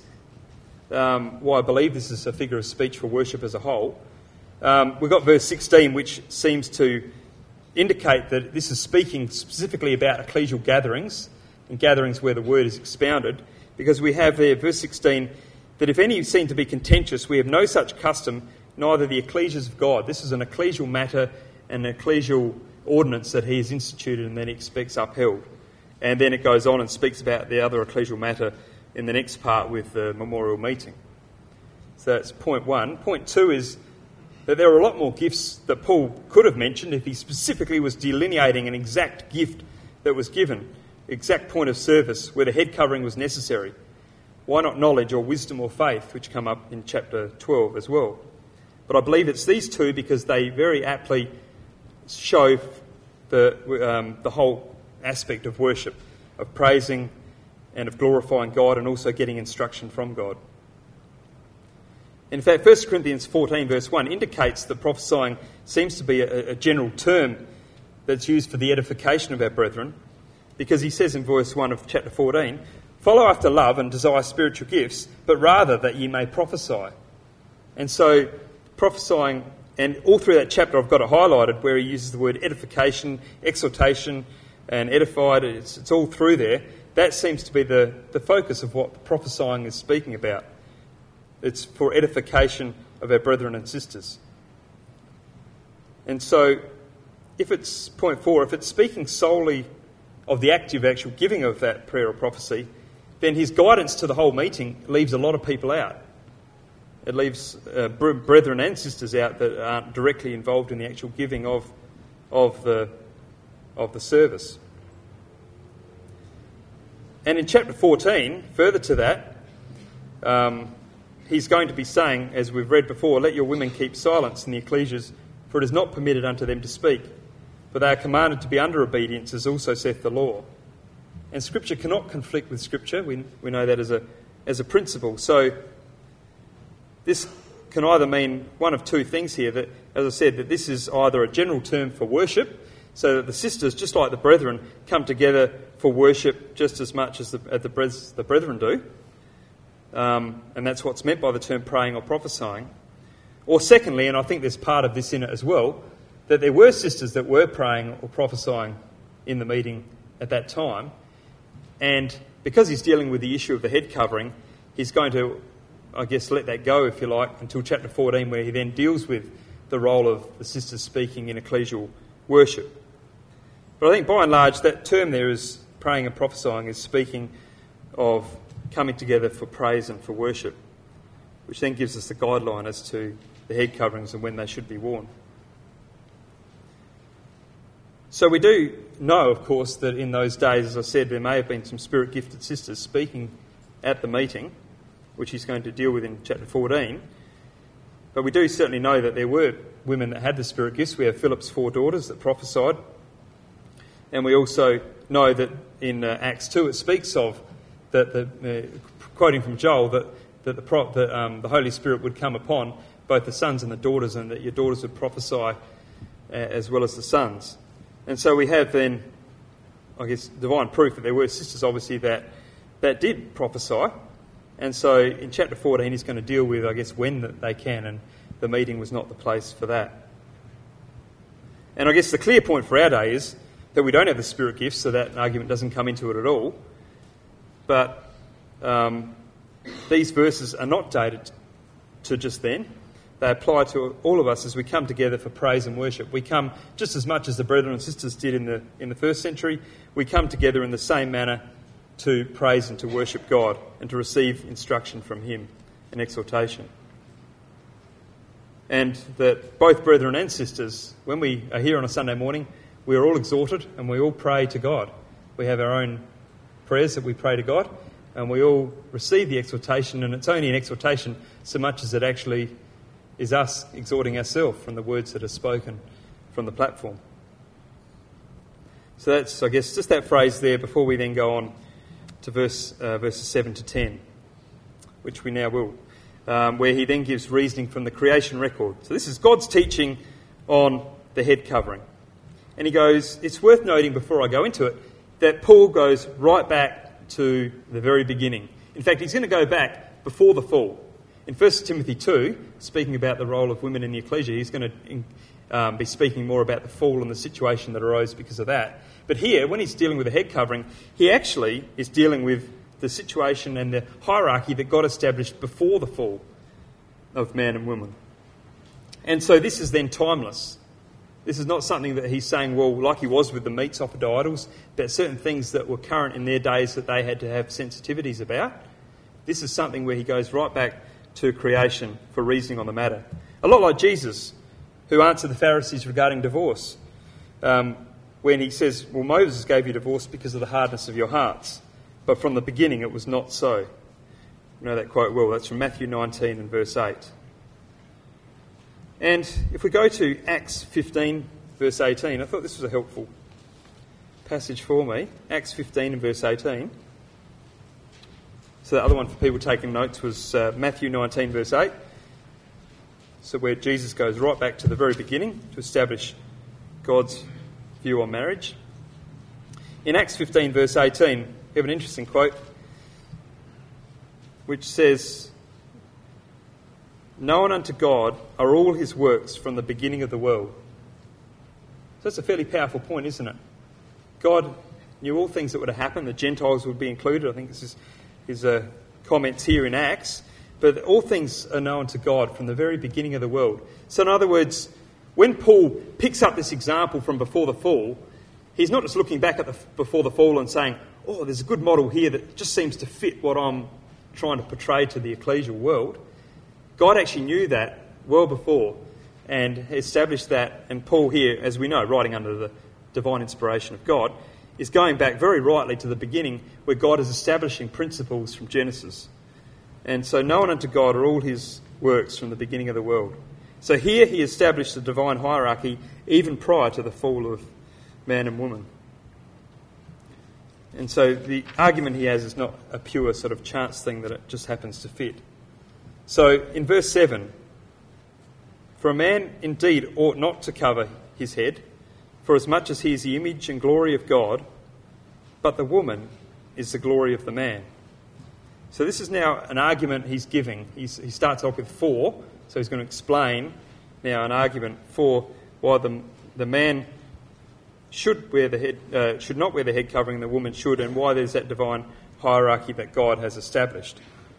um, why I believe this is a figure of speech for worship as a whole. Um, we've got verse sixteen, which seems to indicate that this is speaking specifically about ecclesial gatherings, and gatherings where the word is expounded, because we have there, verse sixteen, that if any seem to be contentious, we have no such custom, neither the ecclesias of God. This is an ecclesial matter, an ecclesial ordinance that he has instituted and then he expects upheld. And then it goes on and speaks about the other ecclesial matter in the next part with the memorial meeting. So that's point one. Point two is that there are a lot more gifts that Paul could have mentioned if he specifically was delineating an exact gift that was given, exact point of service where the head covering was necessary. Why not knowledge or wisdom or faith, which come up in chapter twelve as well? But I believe it's these two because they very aptly show the, um, the whole aspect of worship, of praising and of glorifying God and also getting instruction from God. In fact, First Corinthians fourteen verse one indicates that prophesying seems to be a, a general term that's used for the edification of our brethren, because he says in verse one of chapter fourteen, "Follow after love and desire spiritual gifts, but rather that ye may prophesy." And so prophesying, and all through that chapter I've got it highlighted where he uses the word edification, exhortation and edified, it's, it's all through there. That seems to be the, the focus of what prophesying is speaking about. It's for edification of our brethren and sisters. And so, if it's, point four, if it's speaking solely of the active actual giving of that prayer or prophecy, then his guidance to the whole meeting leaves a lot of people out. It leaves uh, brethren and sisters out that aren't directly involved in the actual giving of, of, the, of the service. And in chapter fourteen, further to that, um, he's going to be saying, as we've read before, "Let your women keep silence in the ecclesias, for it is not permitted unto them to speak. For they are commanded to be under obedience, as also saith the law." And Scripture cannot conflict with Scripture. We, we know that as a, as a principle. So this can either mean one of two things here. That, as I said, that this is either a general term for worship, so that the sisters, just like the brethren, come together for worship just as much as the, as the, the brethren do. Um, and that's what's meant by the term praying or prophesying. Or secondly, and I think there's part of this in it as well, that there were sisters that were praying or prophesying in the meeting at that time. And because he's dealing with the issue of the head covering, he's going to, I guess, let that go, if you like, until chapter fourteen, where he then deals with the role of the sisters speaking in ecclesial worship. But I think by and large that term there is praying and prophesying is speaking of coming together for praise and for worship, which then gives us the guideline as to the head coverings and when they should be worn. So we do know, of course, that in those days, as I said, there may have been some spirit-gifted sisters speaking at the meeting, which he's going to deal with in chapter fourteen. But we do certainly know that there were women that had the spirit gifts. We have Philip's four daughters that prophesied. And we also know that in uh, Acts two it speaks of, that the, uh, quoting from Joel, that, that, the, pro- that um, the Holy Spirit would come upon both the sons and the daughters, and that your daughters would prophesy uh, as well as the sons. And so we have then, I guess, divine proof that there were sisters, obviously, that, that did prophesy, And so in chapter fourteen, he's going to deal with, I guess, when they can, and the meeting was not the place for that. And I guess the clear point for our day is that we don't have the Spirit gifts, so that argument doesn't come into it at all. But um, these verses are not dated to just then. They apply to all of us as we come together for praise and worship. We come just as much as the brethren and sisters did in the in the first century. We come together in the same manner to praise and to worship God and to receive instruction from him and exhortation. And that both brethren and sisters, when we are here on a Sunday morning, we are all exhorted and we all pray to God. We have our own prayers that we pray to God, and we all receive the exhortation, and it's only an exhortation so much as it actually is us exhorting ourselves from the words that are spoken from the platform. So that's, I guess, just that phrase there before we then go on to verse uh, verses seven to ten, which we now will, um, where he then gives reasoning from the creation record. So this is God's teaching on the head covering. And he goes, it's worth noting before I go into it, that Paul goes right back to the very beginning. In fact, he's going to go back before the fall. In First Timothy two, speaking about the role of women in the ecclesia, he's going to um, be speaking more about the fall and the situation that arose because of that. But here, when he's dealing with the head covering, he actually is dealing with the situation and the hierarchy that God established before the fall of man and woman. And so this is then timeless. This is not something that he's saying, well, like he was with the meats offered to idols, about certain things that were current in their days that they had to have sensitivities about. This is something where he goes right back to creation for reasoning on the matter. A lot like Jesus, who answered the Pharisees regarding divorce, um, when he says, well, Moses gave you divorce because of the hardness of your hearts, but from the beginning it was not so. You know that quite well. That's from Matthew nineteen and verse eight. And if we go to Acts fifteen, verse eighteen, I thought this was a helpful passage for me. Acts fifteen and verse eighteen. So the other one for people taking notes was uh, Matthew nineteen, verse eight. So where Jesus goes right back to the very beginning to establish God's view on marriage. In Acts fifteen, verse eighteen, we have an interesting quote which says, known unto God are all his works from the beginning of the world. So that's a fairly powerful point, isn't it? God knew all things that would have happened. The Gentiles would be included. I think this is his uh, comments here in Acts. But all things are known to God from the very beginning of the world. So in other words, when Paul picks up this example from before the fall, he's not just looking back at the before the fall and saying, oh, there's a good model here that just seems to fit what I'm trying to portray to the ecclesial world. God actually knew that well before and established that. And Paul here, as we know, writing under the divine inspiration of God, is going back very rightly to the beginning where God is establishing principles from Genesis. And so known unto God are all his works from the beginning of the world. So here he established the divine hierarchy even prior to the fall of man and woman. And so the argument he has is not a pure sort of chance thing that it just happens to fit. So in verse seven, for a man indeed ought not to cover his head, for as much as he is the image and glory of God, but the woman is the glory of the man. So this is now an argument he's giving. He's, he starts off with for, so he's going to explain now an argument for why the, the man should wear the head, uh, should not wear the head covering, the woman should, and why there's that divine hierarchy that God has established.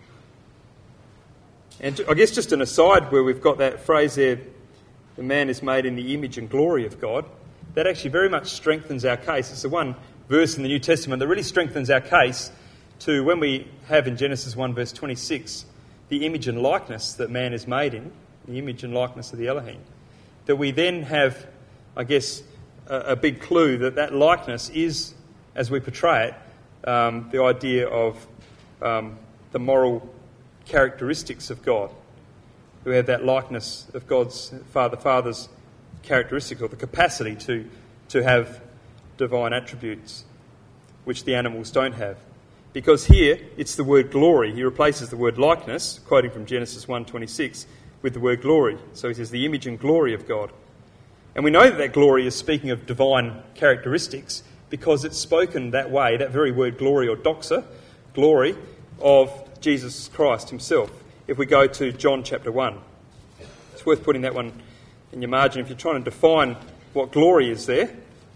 And I guess just an aside where we've got that phrase there, the man is made in the image and glory of God, that actually very much strengthens our case. It's the one verse in the New Testament that really strengthens our case to when we have in Genesis one verse twenty-six, the image and likeness that man is made in, the image and likeness of the Elohim, that we then have, I guess, a, a big clue that that likeness is, as we portray it, um, the idea of um, the moral characteristics of God. We have that likeness of God's Father, Father's characteristic, or the capacity to, to have divine attributes, which the animals don't have. Because here, it's the word glory. He replaces the word likeness, quoting from Genesis one twenty-six, with the word glory. So he says the image and glory of God. And we know that that glory is speaking of divine characteristics because it's spoken that way, that very word glory or doxa, glory, of Jesus Christ himself. If we go to John chapter one, it's worth putting that one in your margin if you're trying to define what glory is there.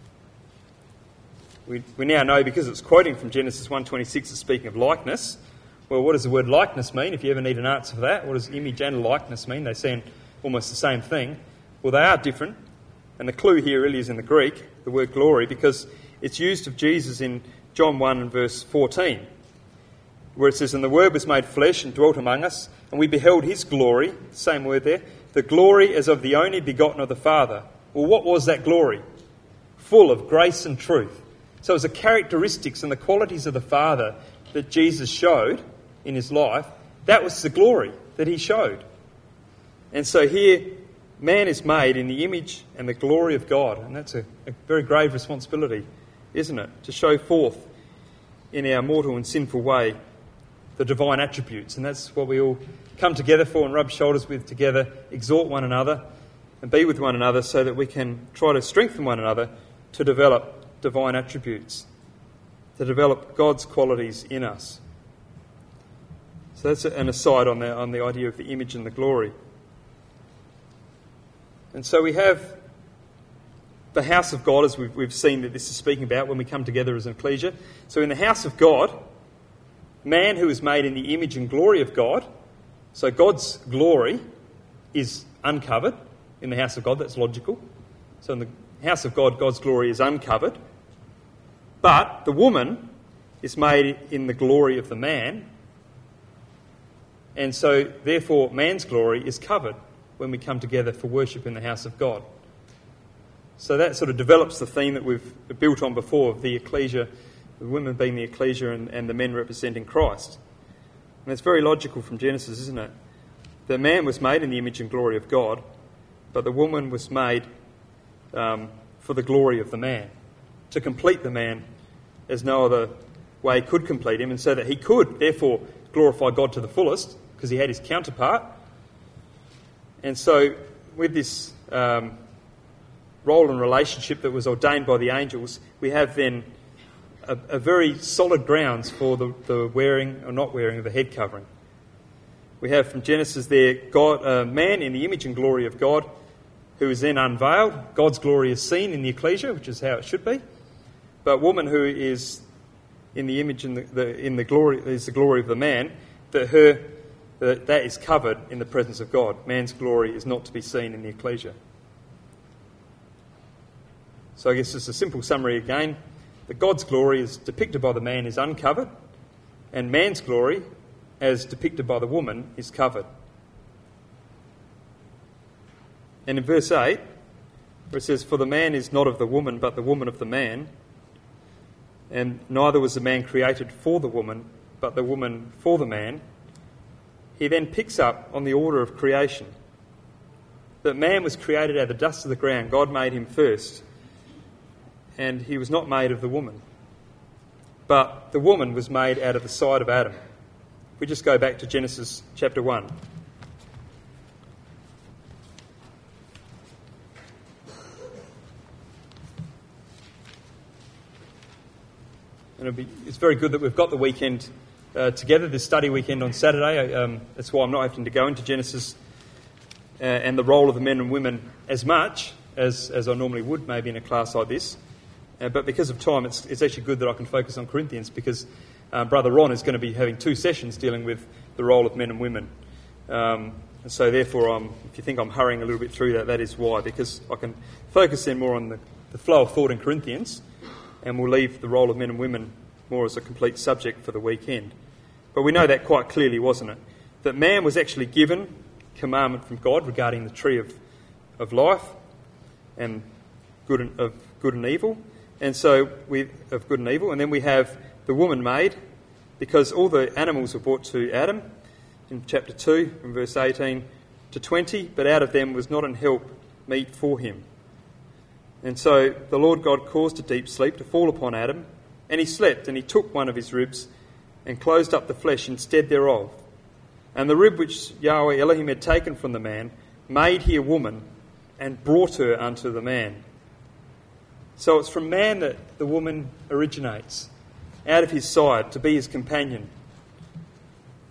We, we now know, because it's quoting from Genesis one twenty-six, it's speaking of likeness. Well, what does the word likeness mean? If you ever need an answer for that, what does image and likeness mean? They sound almost the same thing. Well, they are different. And the clue here really is in the Greek, the word glory, because it's used of Jesus in John one and verse fourteen, where it says, "And the Word was made flesh and dwelt among us, and we beheld his glory," same word there, "the glory as of the only begotten of the Father." Well, what was that glory? Full of grace and truth. So it was the characteristics and the qualities of the Father that Jesus showed in his life. That was the glory that he showed. And so here, man is made in the image and the glory of God. And that's a, a very grave responsibility, isn't it? To show forth in our mortal and sinful way the divine attributes. And that's what we all come together for and rub shoulders with together, exhort one another and be with one another so that we can try to strengthen one another to develop divine attributes, to develop God's qualities in us. So that's an aside on the, on the idea of the image and the glory. And so we have the house of God, as we've, we've seen that this is speaking about when we come together as an ecclesia. So in the house of God, man who is made in the image and glory of God, so God's glory is uncovered in the house of God. That's logical. So in the house of God, God's glory is uncovered. But the woman is made in the glory of the man. And so, therefore, man's glory is covered when we come together for worship in the house of God. So that sort of develops the theme that we've built on before of the ecclesia, the women being the ecclesia and, and the men representing Christ. And it's very logical from Genesis, isn't it? The man was made in the image and glory of God, but the woman was made um, for the glory of the man, to complete the man as no other way could complete him, and so that he could, therefore, glorify God to the fullest, because he had his counterpart. And so, with this um, role and relationship that was ordained by the angels, we have then a, a very solid grounds for the, the wearing or not wearing of a head covering. We have from Genesis there, God, uh, man in the image and glory of God, who is then unveiled. God's glory is seen in the ecclesia, which is how it should be. But woman who is in the image and the, the in the glory is the glory of the man, that her that, that is covered in the presence of God. Man's glory is not to be seen in the ecclesia. So I guess just a simple summary again, that God's glory is depicted by the man is uncovered, and man's glory, as depicted by the woman, is covered. And in verse eight, where it says, "For the man is not of the woman, but the woman of the man, and neither was the man created for the woman, but the woman for the man," he then picks up on the order of creation. That man was created out of the dust of the ground. God made him first, and he was not made of the woman. But the woman was made out of the side of Adam. We just go back to Genesis chapter one. And it'll be, it's very good that we've got the weekend uh, together, this study weekend on Saturday. I, um, that's why I'm not having to go into Genesis uh, and the role of the men and women as much as, as I normally would, maybe in a class like this. Uh, but because of time, it's, it's actually good that I can focus on Corinthians, because uh, Brother Ron is going to be having two sessions dealing with the role of men and women. Um, and so therefore, I'm, if you think I'm hurrying a little bit through that, that is why, because I can focus then more on the, the flow of thought in Corinthians, and we'll leave the role of men and women more as a complete subject for the weekend. But we know that quite clearly, wasn't it? That man was actually given commandment from God regarding the tree of, of life and good and, of good and evil. And so we of good and evil. And then we have the woman made, because all the animals were brought to Adam in chapter two, from verse eighteen to twenty, but out of them was not an help meet for him. And so the Lord God caused a deep sleep to fall upon Adam, and he slept, and he took one of his ribs and closed up the flesh instead thereof. And the rib which Yahweh Elohim had taken from the man made he a woman and brought her unto the man. So it's from man that the woman originates, out of his side, to be his companion, to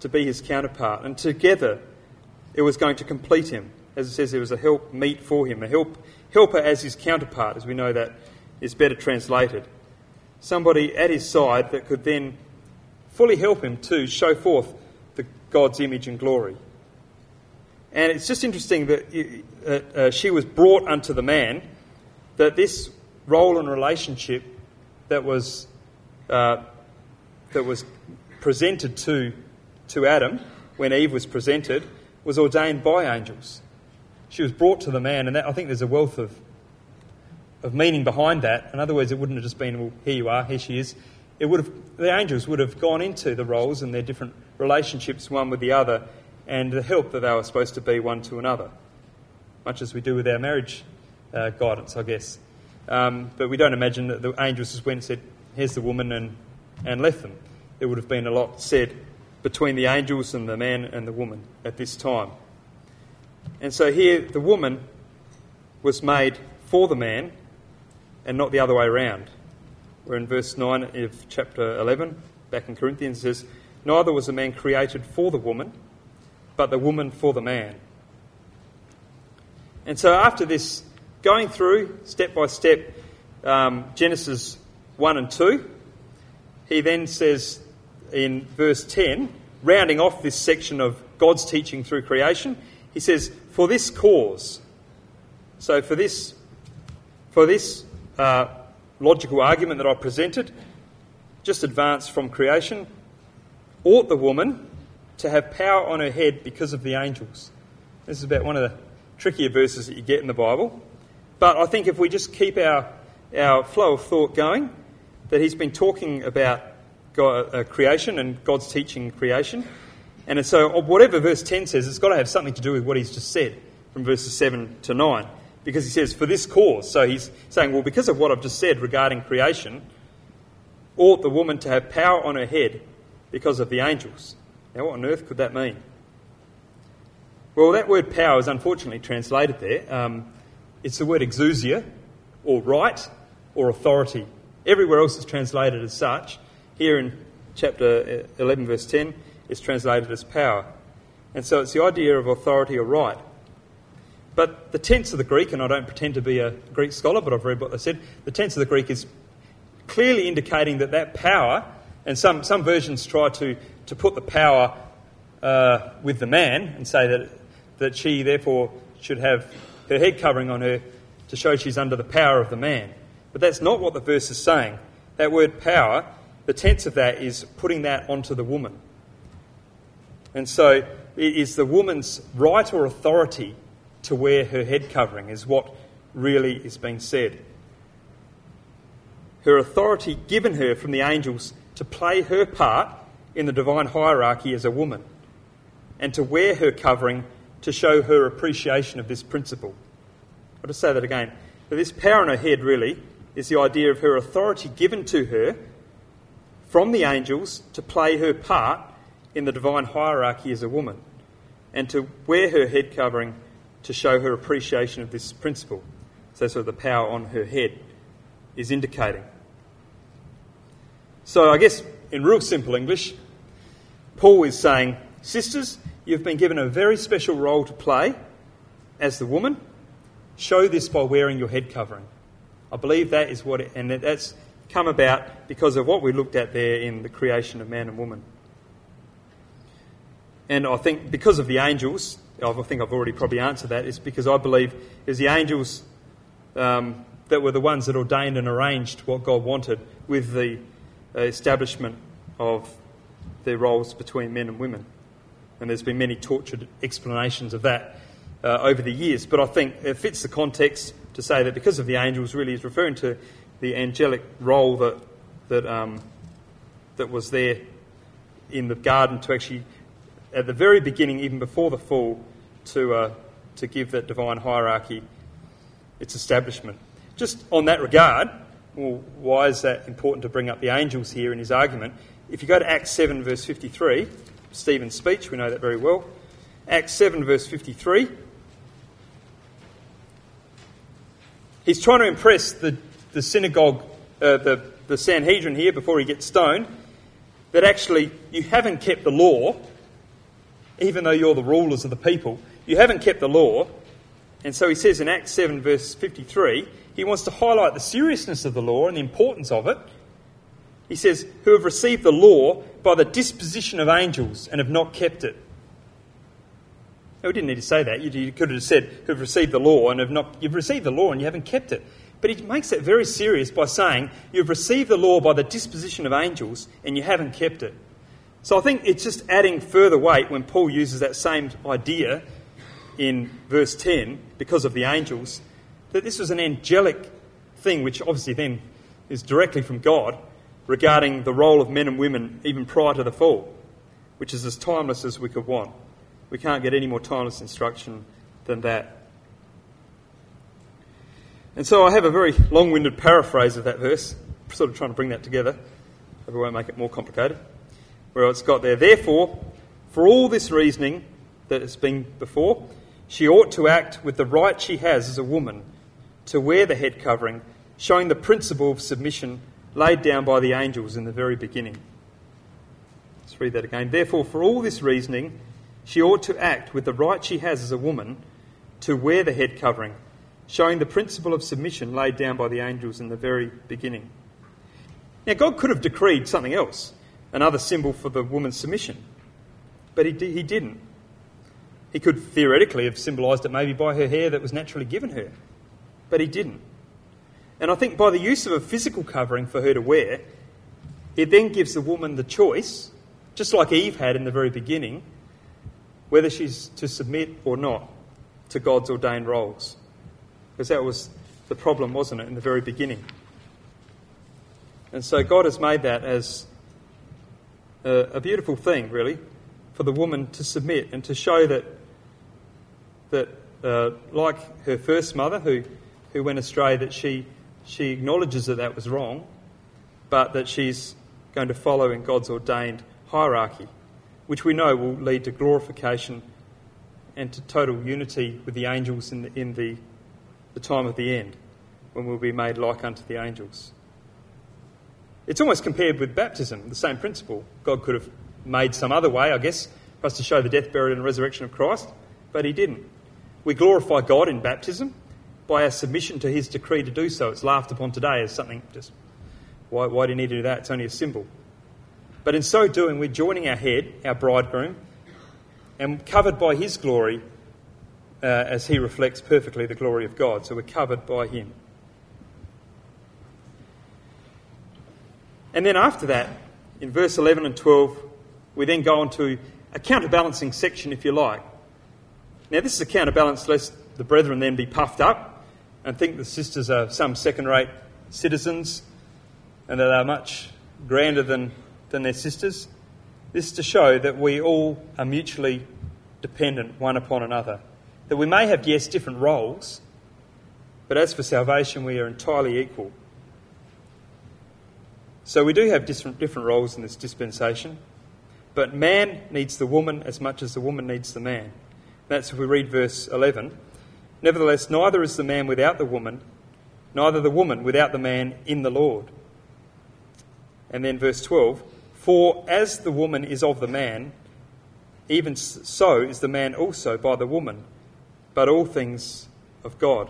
to be his counterpart, and together it was going to complete him. As it says, there was a help meet for him, a help helper as his counterpart, as we know that is better translated. Somebody at his side that could then fully help him to show forth the God's image and glory. And it's just interesting that uh, uh, she was brought unto the man, that this role and relationship that was uh, that was presented to to Adam when Eve was presented was ordained by angels. She was brought to the man, and that, I think there's a wealth of of meaning behind that. In other words, it wouldn't have just been, well, here you are, here she is. It would have, the angels would have gone into the roles and their different relationships one with the other, and the help that they were supposed to be one to another, much as we do with our marriage uh, guidance, I guess. Um, but we don't imagine that the angels just went and said, here's the woman, and, and left them. There would have been a lot said between the angels and the man and the woman at this time. And so here the woman was made for the man and not the other way around. We're in verse nine of chapter eleven, back in Corinthians, it says, neither was the man created for the woman, but the woman for the man. And so after this, going through step by step um, Genesis one and two, he then says in verse ten, rounding off this section of God's teaching through creation, he says, for this cause. So for this, for this uh, logical argument that I presented, just advanced from creation, ought the woman to have power on her head because of the angels. This is about one of the trickier verses that you get in the Bible. But I think if we just keep our, our flow of thought going, that he's been talking about God, uh, creation and God's teaching creation. And so whatever verse ten says, it's got to have something to do with what he's just said from verses seven to nine. Because he says, for this cause. So he's saying, well, because of what I've just said regarding creation, ought the woman to have power on her head because of the angels. Now, what on earth could that mean? Well, that word power is unfortunately translated there. Um, it's the word exousia, or right, or authority. Everywhere else it's translated as such. Here in chapter eleven, verse ten, it's translated as power. And so it's the idea of authority or right. But the tense of the Greek, and I don't pretend to be a Greek scholar, but I've read what they said, the tense of the Greek is clearly indicating that that power, and some, some versions try to, to put the power uh, with the man and say that, that she therefore should have her head covering on her to show she's under the power of the man. But that's not what the verse is saying. That word power, the tense of that is putting that onto the woman. And so it is the woman's right or authority to wear her head covering is what really is being said. Her authority given her from the angels to play her part in the divine hierarchy as a woman, and to wear her covering to show her appreciation of this principle. I'll just say that again. But this power on her head really is the idea of her authority given to her from the angels to play her part in the divine hierarchy as a woman, and to wear her head covering to show her appreciation of this principle. So that's what the power on her head is indicating. So I guess in real simple English, Paul is saying, sisters, you've been given a very special role to play as the woman. Show this by wearing your head covering. I believe that is what, it, and that's come about because of what we looked at there in the creation of man and woman. And I think because of the angels, I think I've already probably answered that, is because I believe it was the angels um, that were the ones that ordained and arranged what God wanted with the uh, establishment of their roles between men and women. And there's been many tortured explanations of that uh, over the years. But I think it fits the context to say that because of the angels really is referring to the angelic role that that um, that was there in the garden to actually, at the very beginning, even before the fall, to uh, to give that divine hierarchy its establishment. Just on that regard, well, why is that important to bring up the angels here in his argument? If you go to Acts seven, verse fifty-three, Stephen's speech, we know that very well. Acts seven, verse fifty-three. He's trying to impress the, the synagogue, uh, the, the Sanhedrin here before he gets stoned, that actually you haven't kept the law even though you're the rulers of the people, you haven't kept the law. And so he says in Acts seven, verse fifty-three, he wants to highlight the seriousness of the law and the importance of it. He says, who have received the law by the disposition of angels and have not kept it. No, we didn't need to say that. You, you could have said, who have received the law and have not... You've received the law and you haven't kept it. But he makes that very serious by saying, you've received the law by the disposition of angels and you haven't kept it. So I think it's just adding further weight when Paul uses that same idea in verse ten, because of the angels, that this was an angelic thing, which obviously then is directly from God, regarding the role of men and women even prior to the fall, which is as timeless as we could want. We can't get any more timeless instruction than that. And so I have a very long-winded paraphrase of that verse, sort of trying to bring that together, but we won't make it more complicated, where it's got there, therefore, for all this reasoning that has been before, she ought to act with the right she has as a woman to wear the head covering, showing the principle of submission laid down by the angels in the very beginning. Let's read that again. Therefore, for all this reasoning, she ought to act with the right she has as a woman to wear the head covering, showing the principle of submission laid down by the angels in the very beginning. Now, God could have decreed something else, another symbol for the woman's submission, but he, d- he didn't. He could theoretically have symbolised it maybe by her hair that was naturally given her, but he didn't. And I think by the use of a physical covering for her to wear, it then gives the woman the choice, just like Eve had in the very beginning, whether she's to submit or not to God's ordained roles. Because that was the problem, wasn't it, in the very beginning. And so God has made that as a, a beautiful thing, really, for the woman to submit and to show that, that uh, like her first mother, who, who went astray, that she... She acknowledges that that was wrong, but that she's going to follow in God's ordained hierarchy, which we know will lead to glorification and to total unity with the angels in the, in the, the time of the end, when we'll be made like unto the angels. It's almost compared with baptism, the same principle. God could have made some other way, I guess, for us to show the death, burial and resurrection of Christ, but he didn't. We glorify God in baptism by our submission to his decree to do so. It's laughed upon today as something just, why, why do you need to do that? It's only a symbol. But in so doing, we're joining our head, our bridegroom, and covered by his glory uh, as he reflects perfectly the glory of God. So we're covered by him. And then after that, in verse eleven and twelve, we then go on to a counterbalancing section, if you like. Now this is a counterbalance lest the brethren then be puffed up and think the sisters are some second-rate citizens and that they are much grander than, than their sisters. This is to show that we all are mutually dependent one upon another. That we may have, yes, different roles, but as for salvation, we are entirely equal. So we do have different, different roles in this dispensation, but man needs the woman as much as the woman needs the man. That's if we read verse eleven. Nevertheless, neither is the man without the woman, neither the woman without the man in the Lord. And then verse twelve, for as the woman is of the man, even so is the man also by the woman, but all things of God.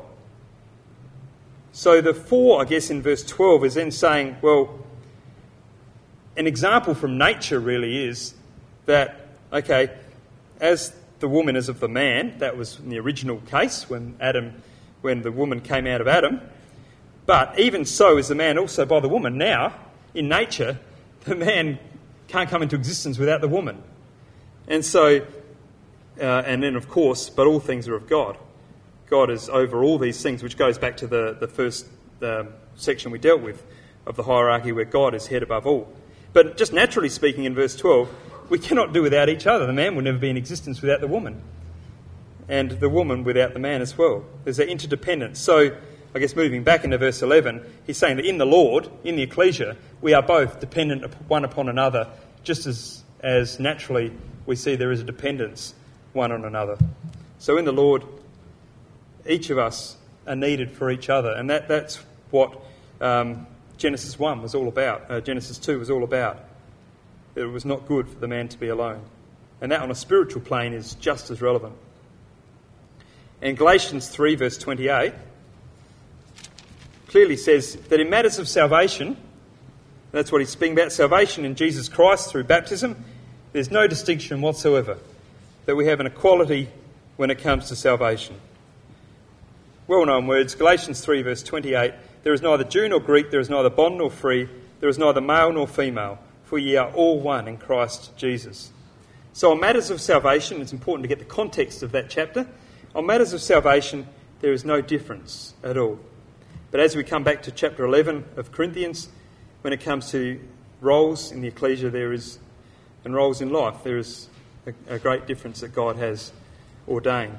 So the for, I guess, in verse twelve is then saying, well, an example from nature really is that, okay, as the woman is of the man. That was in the original case when Adam, when the woman came out of Adam. But even so is the man also by the woman. Now, in nature, the man can't come into existence without the woman. And so, uh, and then of course, but all things are of God. God is over all these things, which goes back to the, the first um, section we dealt with of the hierarchy where God is head above all. But just naturally speaking in verse twelve, we cannot do without each other. The man will never be in existence without the woman. And the woman without the man as well. There's an interdependence. So, I guess moving back into verse eleven, he's saying that in the Lord, in the ecclesia, we are both dependent one upon another, just as, as naturally we see there is a dependence one on another. So in the Lord, each of us are needed for each other. And that, that's what um, Genesis one was all about. Uh, Genesis two was all about. It was not good for the man to be alone. And that on a spiritual plane is just as relevant. And Galatians three verse twenty-eight clearly says that in matters of salvation, that's what he's speaking about, salvation in Jesus Christ through baptism, there's no distinction whatsoever, that we have an equality when it comes to salvation. Well-known words, Galatians three verse twenty-eight, there is neither Jew nor Greek, there is neither bond nor free, there is neither male nor female, for ye are all one in Christ Jesus. So on matters of salvation, it's important to get the context of that chapter. On matters of salvation, there is no difference at all. But as we come back to chapter eleven of Corinthians, when it comes to roles in the ecclesia, there is, and roles in life, there is a, a great difference that God has ordained.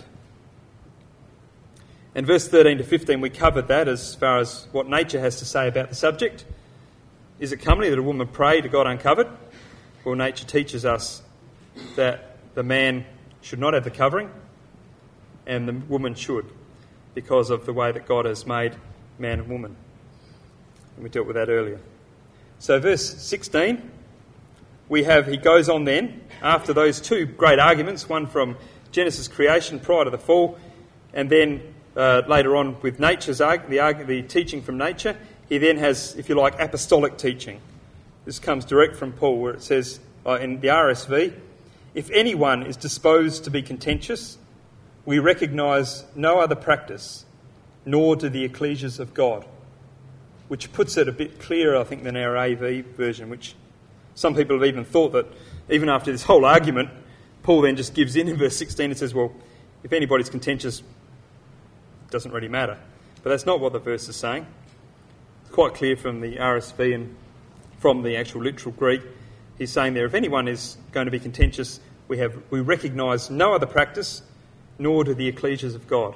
And verse thirteen to fifteen, we covered that as far as what nature has to say about the subject. Is it comely that a woman pray to God uncovered? Well, nature teaches us that the man should not have the covering and the woman should, because of the way that God has made man and woman. And we dealt with that earlier. So verse sixteen, we have, he goes on then, after those two great arguments, one from Genesis creation prior to the fall, and then uh, later on with nature's arg- the, arg- the teaching from nature, he then has, if you like, apostolic teaching. This comes direct from Paul, where it says uh, in the R S V, if anyone is disposed to be contentious, we recognise no other practice, nor do the ecclesias of God, which puts it a bit clearer, I think, than our A V version, which some people have even thought that even after this whole argument, Paul then just gives in in verse sixteen and says, well, if anybody's contentious, it doesn't really matter. But that's not what the verse is saying. It's quite clear from the R S V and from the actual literal Greek. He's saying there, if anyone is going to be contentious, we have we recognise no other practice, nor do the ecclesias of God.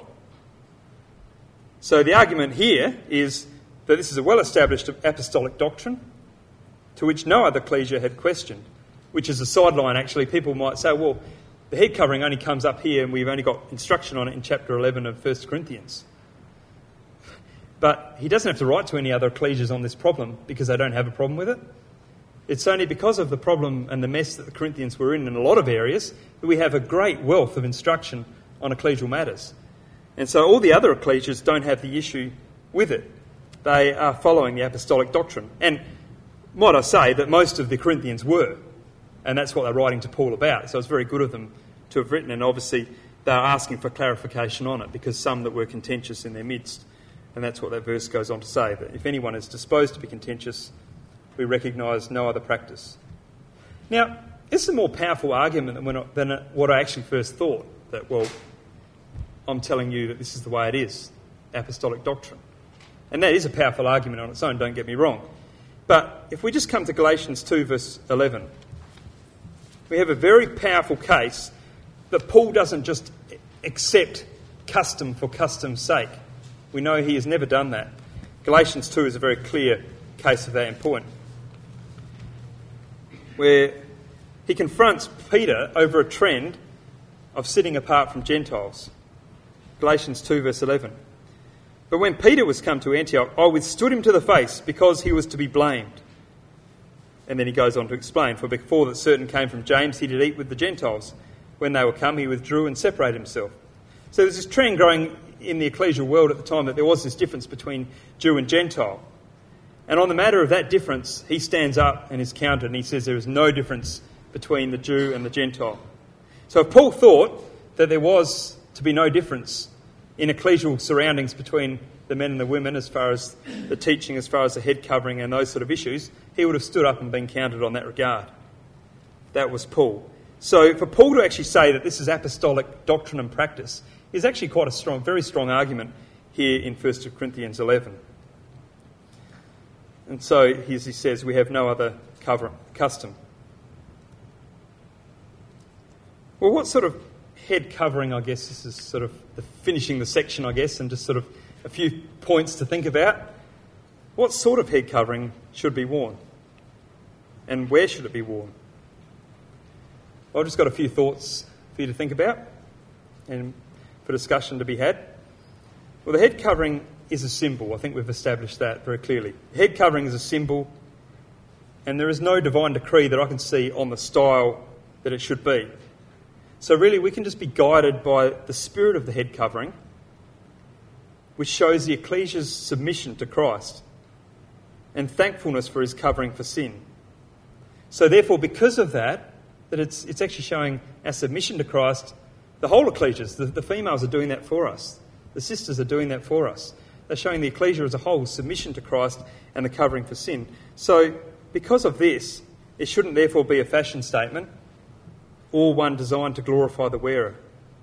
So the argument here is that this is a well-established apostolic doctrine to which no other ecclesia had questioned, which is a sideline actually. People might say, well, the head covering only comes up here and we've only got instruction on it in chapter eleven of First Corinthians. But he doesn't have to write to any other ecclesias on this problem because they don't have a problem with it. It's only because of the problem and the mess that the Corinthians were in in a lot of areas that we have a great wealth of instruction on ecclesial matters. And so all the other ecclesias don't have the issue with it. They are following the apostolic doctrine. And might I say that most of the Corinthians were, and that's what they're writing to Paul about. So it's very good of them to have written, and obviously they're asking for clarification on it because some that were contentious in their midst. And that's what that verse goes on to say, that if anyone is disposed to be contentious, we recognise no other practice. Now, this is a more powerful argument than, when I, than what I actually first thought, that, well, I'm telling you that this is the way it is, apostolic doctrine. And that is a powerful argument on its own, don't get me wrong. But if we just come to Galatians two verse eleven, we have a very powerful case that Paul doesn't just accept custom for custom's sake. We know he has never done that. Galatians two is a very clear case of that in point, where he confronts Peter over a trend of sitting apart from Gentiles. Galatians two verse eleven. But when Peter was come to Antioch, I withstood him to the face because he was to be blamed. And then he goes on to explain, for before that certain came from James, he did eat with the Gentiles. When they were come, he withdrew and separated himself. So there's this trend growing in the ecclesial world at the time that there was this difference between Jew and Gentile. And on the matter of that difference, he stands up and is countered, and he says there is no difference between the Jew and the Gentile. So if Paul thought that there was to be no difference in ecclesial surroundings between the men and the women as far as the teaching, as far as the head covering and those sort of issues, he would have stood up and been countered on that regard. That was Paul. So for Paul to actually say that this is apostolic doctrine and practice is actually quite a strong, very strong argument here in First Corinthians eleven. And so, as he says, we have no other cover, custom. Well, what sort of head covering, I guess, this is sort of the finishing the section, I guess, and just sort of a few points to think about. What sort of head covering should be worn? And where should it be worn? Well, I've just got a few thoughts for you to think about and for discussion to be had. Well, the head covering is a symbol. I think we've established that very clearly. The head covering is a symbol, and there is no divine decree that I can see on the style that it should be. So really we can just be guided by the spirit of the head covering, which shows the ecclesia's submission to Christ and thankfulness for his covering for sin. So therefore, because of that, that it's it's actually showing our submission to Christ. The whole ecclesia, the, the females are doing that for us. The sisters are doing that for us. They're showing the ecclesia as a whole submission to Christ and the covering for sin. So because of this, it shouldn't therefore be a fashion statement or one designed to glorify the wearer.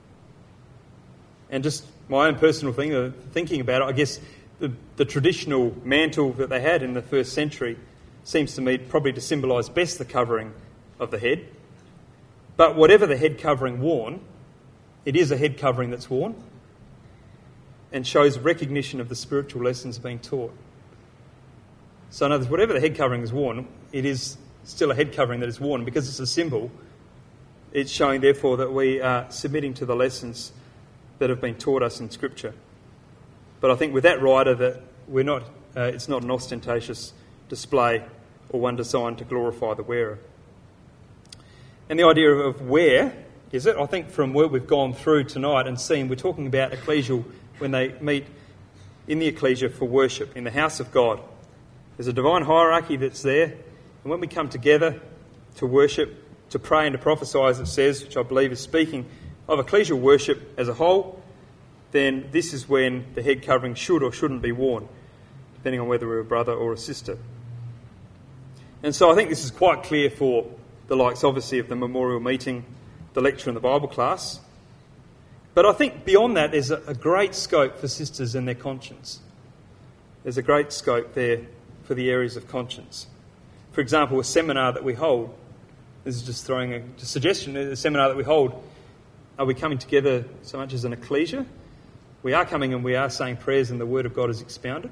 And just my own personal thing, uh, thinking about it, I guess the, the traditional mantle that they had in the first century seems to me probably to symbolise best the covering of the head. But whatever the head covering worn, it is a head covering that's worn and shows recognition of the spiritual lessons being taught. So in other words, whatever the head covering is worn, it is still a head covering that is worn because it's a symbol. It's showing, therefore, that we are submitting to the lessons that have been taught us in Scripture. But I think with that rider that we're not, uh, it's not an ostentatious display or one designed to glorify the wearer. And the idea of where is it? I think from where we've gone through tonight and seen, we're talking about ecclesial when they meet in the ecclesia for worship, in the house of God. There's a divine hierarchy that's there. And when we come together to worship, to pray and to prophesy, as it says, which I believe is speaking of ecclesial worship as a whole, then this is when the head covering should or shouldn't be worn, depending on whether we're a brother or a sister. And so I think this is quite clear for the likes, obviously, of the memorial meeting, the lecture and the Bible class. But I think beyond that, there's a, a great scope for sisters and their conscience. There's a great scope there for the areas of conscience. For example, a seminar that we hold, this is just throwing a, a suggestion, a seminar that we hold, are we coming together so much as an ecclesia? We are coming and we are saying prayers and the Word of God is expounded.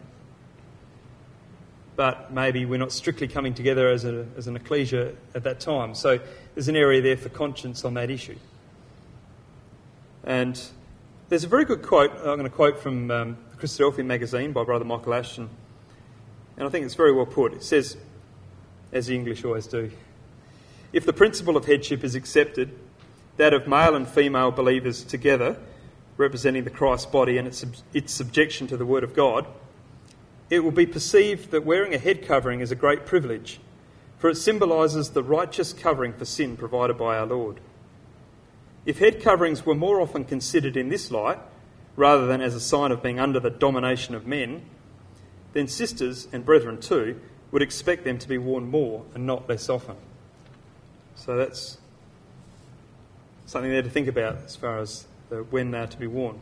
But maybe we're not strictly coming together as, a, as an ecclesia at that time. So there's an area there for conscience on that issue. And there's a very good quote, I'm going to quote from um, the Christadelphian magazine by Brother Michael Ashton. And I think it's very well put. It says, as the English always do, if the principle of headship is accepted, that of male and female believers together, representing the Christ body and its, its subjection to the Word of God, it will be perceived that wearing a head covering is a great privilege, for it symbolises the righteous covering for sin provided by our Lord. If head coverings were more often considered in this light, rather than as a sign of being under the domination of men, then sisters and brethren too would expect them to be worn more and not less often. So that's something there to think about as far as the when they are to be worn.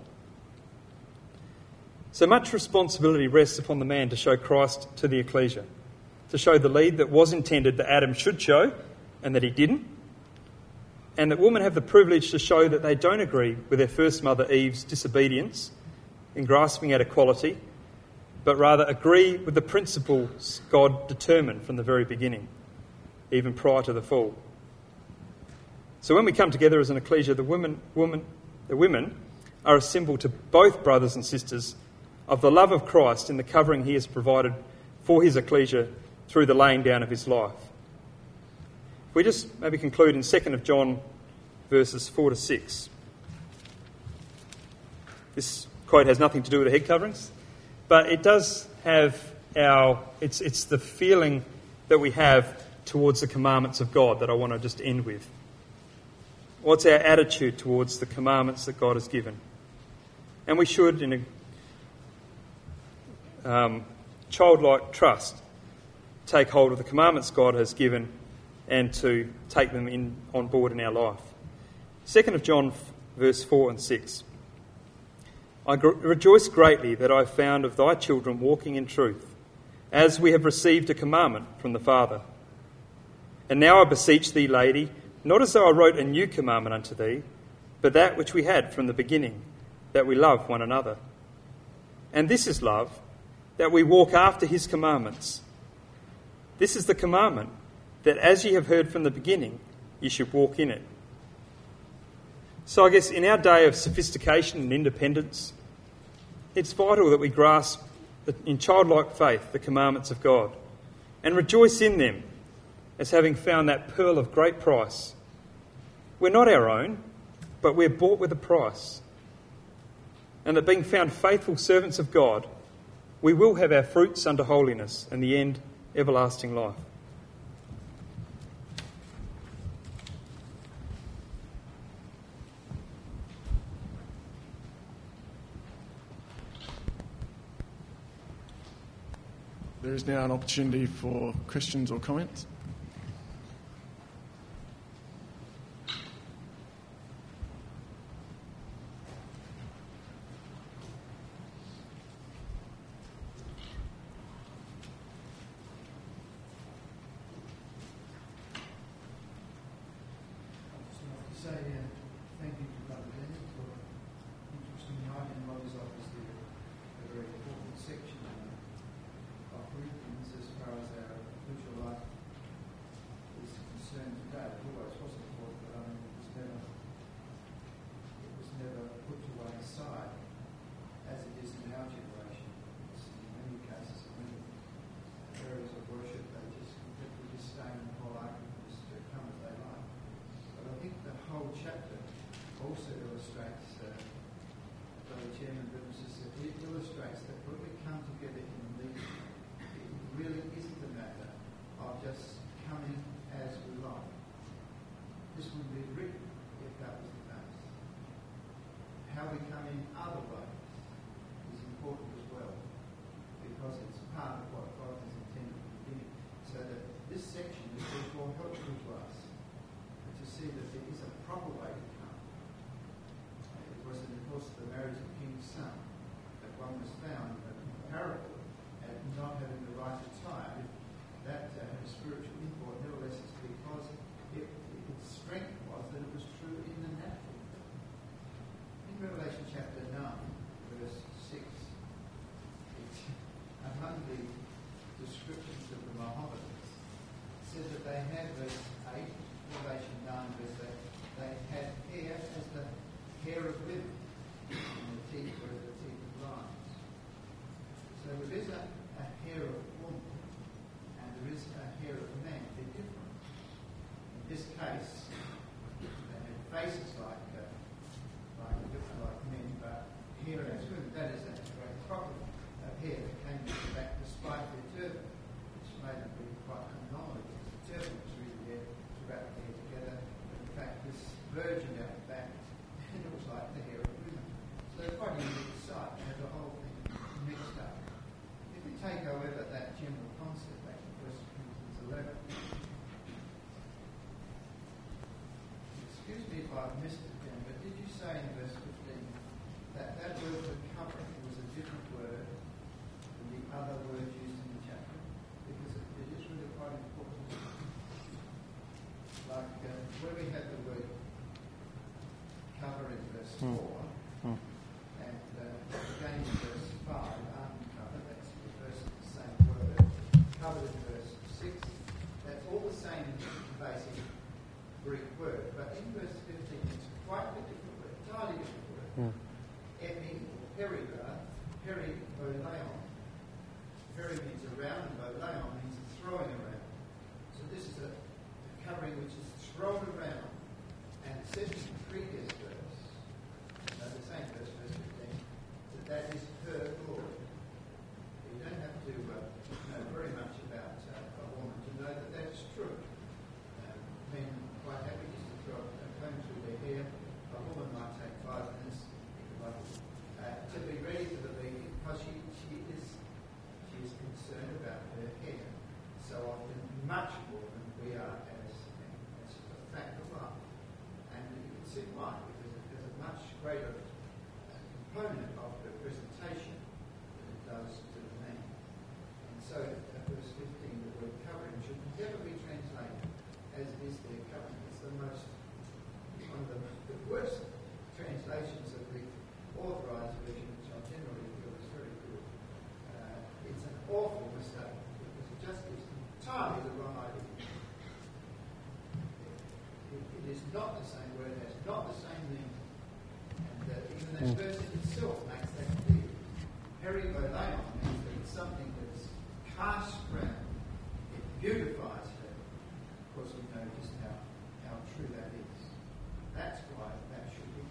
So much responsibility rests upon the man to show Christ to the ecclesia, to show the lead that was intended that Adam should show and that he didn't, and that women have the privilege to show that they don't agree with their first mother Eve's disobedience in grasping at equality, but rather agree with the principles God determined from the very beginning, even prior to the fall. So when we come together as an ecclesia, the women, woman, the women are a symbol to both brothers and sisters of the love of Christ in the covering he has provided for his ecclesia through the laying down of his life. If we just maybe conclude in Second John verses four to six. This quote has nothing to do with the head coverings, but it does have our, it's, it's the feeling that we have towards the commandments of God that I want to just end with. What's our attitude towards the commandments that God has given? And we should, in a Um, childlike trust, take hold of the commandments God has given and to take them in on board in our life. Second John verse four and six. I gr- rejoice greatly that I have found of thy children walking in truth, as we have received a commandment from the Father. And now I beseech thee, lady, not as though I wrote a new commandment unto thee, but that which we had from the beginning, that we love one another. And this is love, that we walk after his commandments. This is the commandment, that as ye have heard from the beginning, ye should walk in it. So I guess in our day of sophistication and independence, it's vital that we grasp in childlike faith the commandments of God and rejoice in them as having found that pearl of great price. We're not our own. but we're bought with a price. And that being found faithful servants of God, we will have our fruits unto holiness, and the end, everlasting life. There is now an opportunity for questions or comments. Because we know just how, how true that is. That's why that should be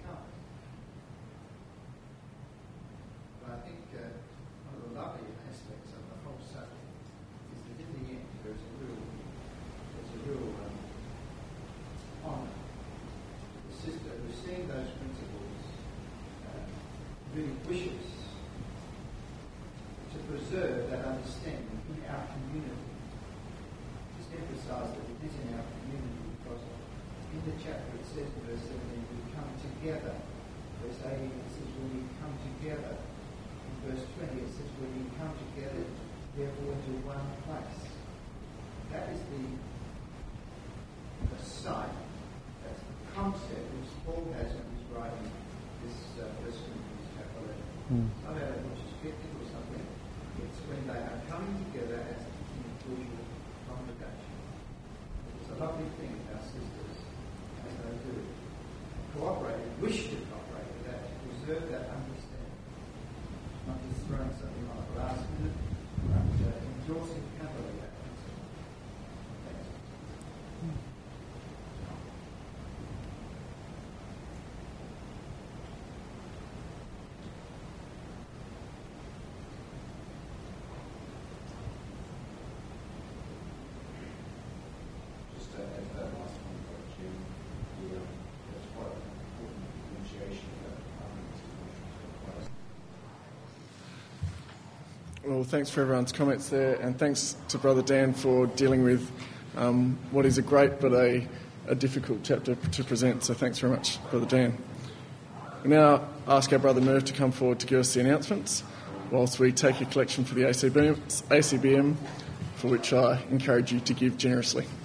really wishes to preserve that understanding in our community. Just emphasise that it is in our community because in the chapter it says in verse seventeen, we come together. Verse eighteen it says when we come together. In verse twenty it says when we come together, therefore into one place. That is the, the sight, that's the concept which Paul has when he's writing this uh, First Corinthians chapter eleven. Mm. Not out of which is skeptical or something. It's when they are coming together as the individual congregation. It's a lovely thing our sisters, as they do, cooperate and wish to cooperate with that, to preserve that understanding. Not just throwing something on a last minute, but uh, endorsing happily that principle. Thanks. Just uh, if that last one got Jim, the, um, that's quite an important differentiation about harmonies and emotions. Well, thanks for everyone's comments there, and thanks to Brother Dan for dealing with um, what is a great but a, a difficult chapter to present. So thanks very much, Brother Dan. We now ask our Brother Merv to come forward to give us the announcements, whilst we take a collection for the A C B M, A C B M, for which I encourage you to give generously.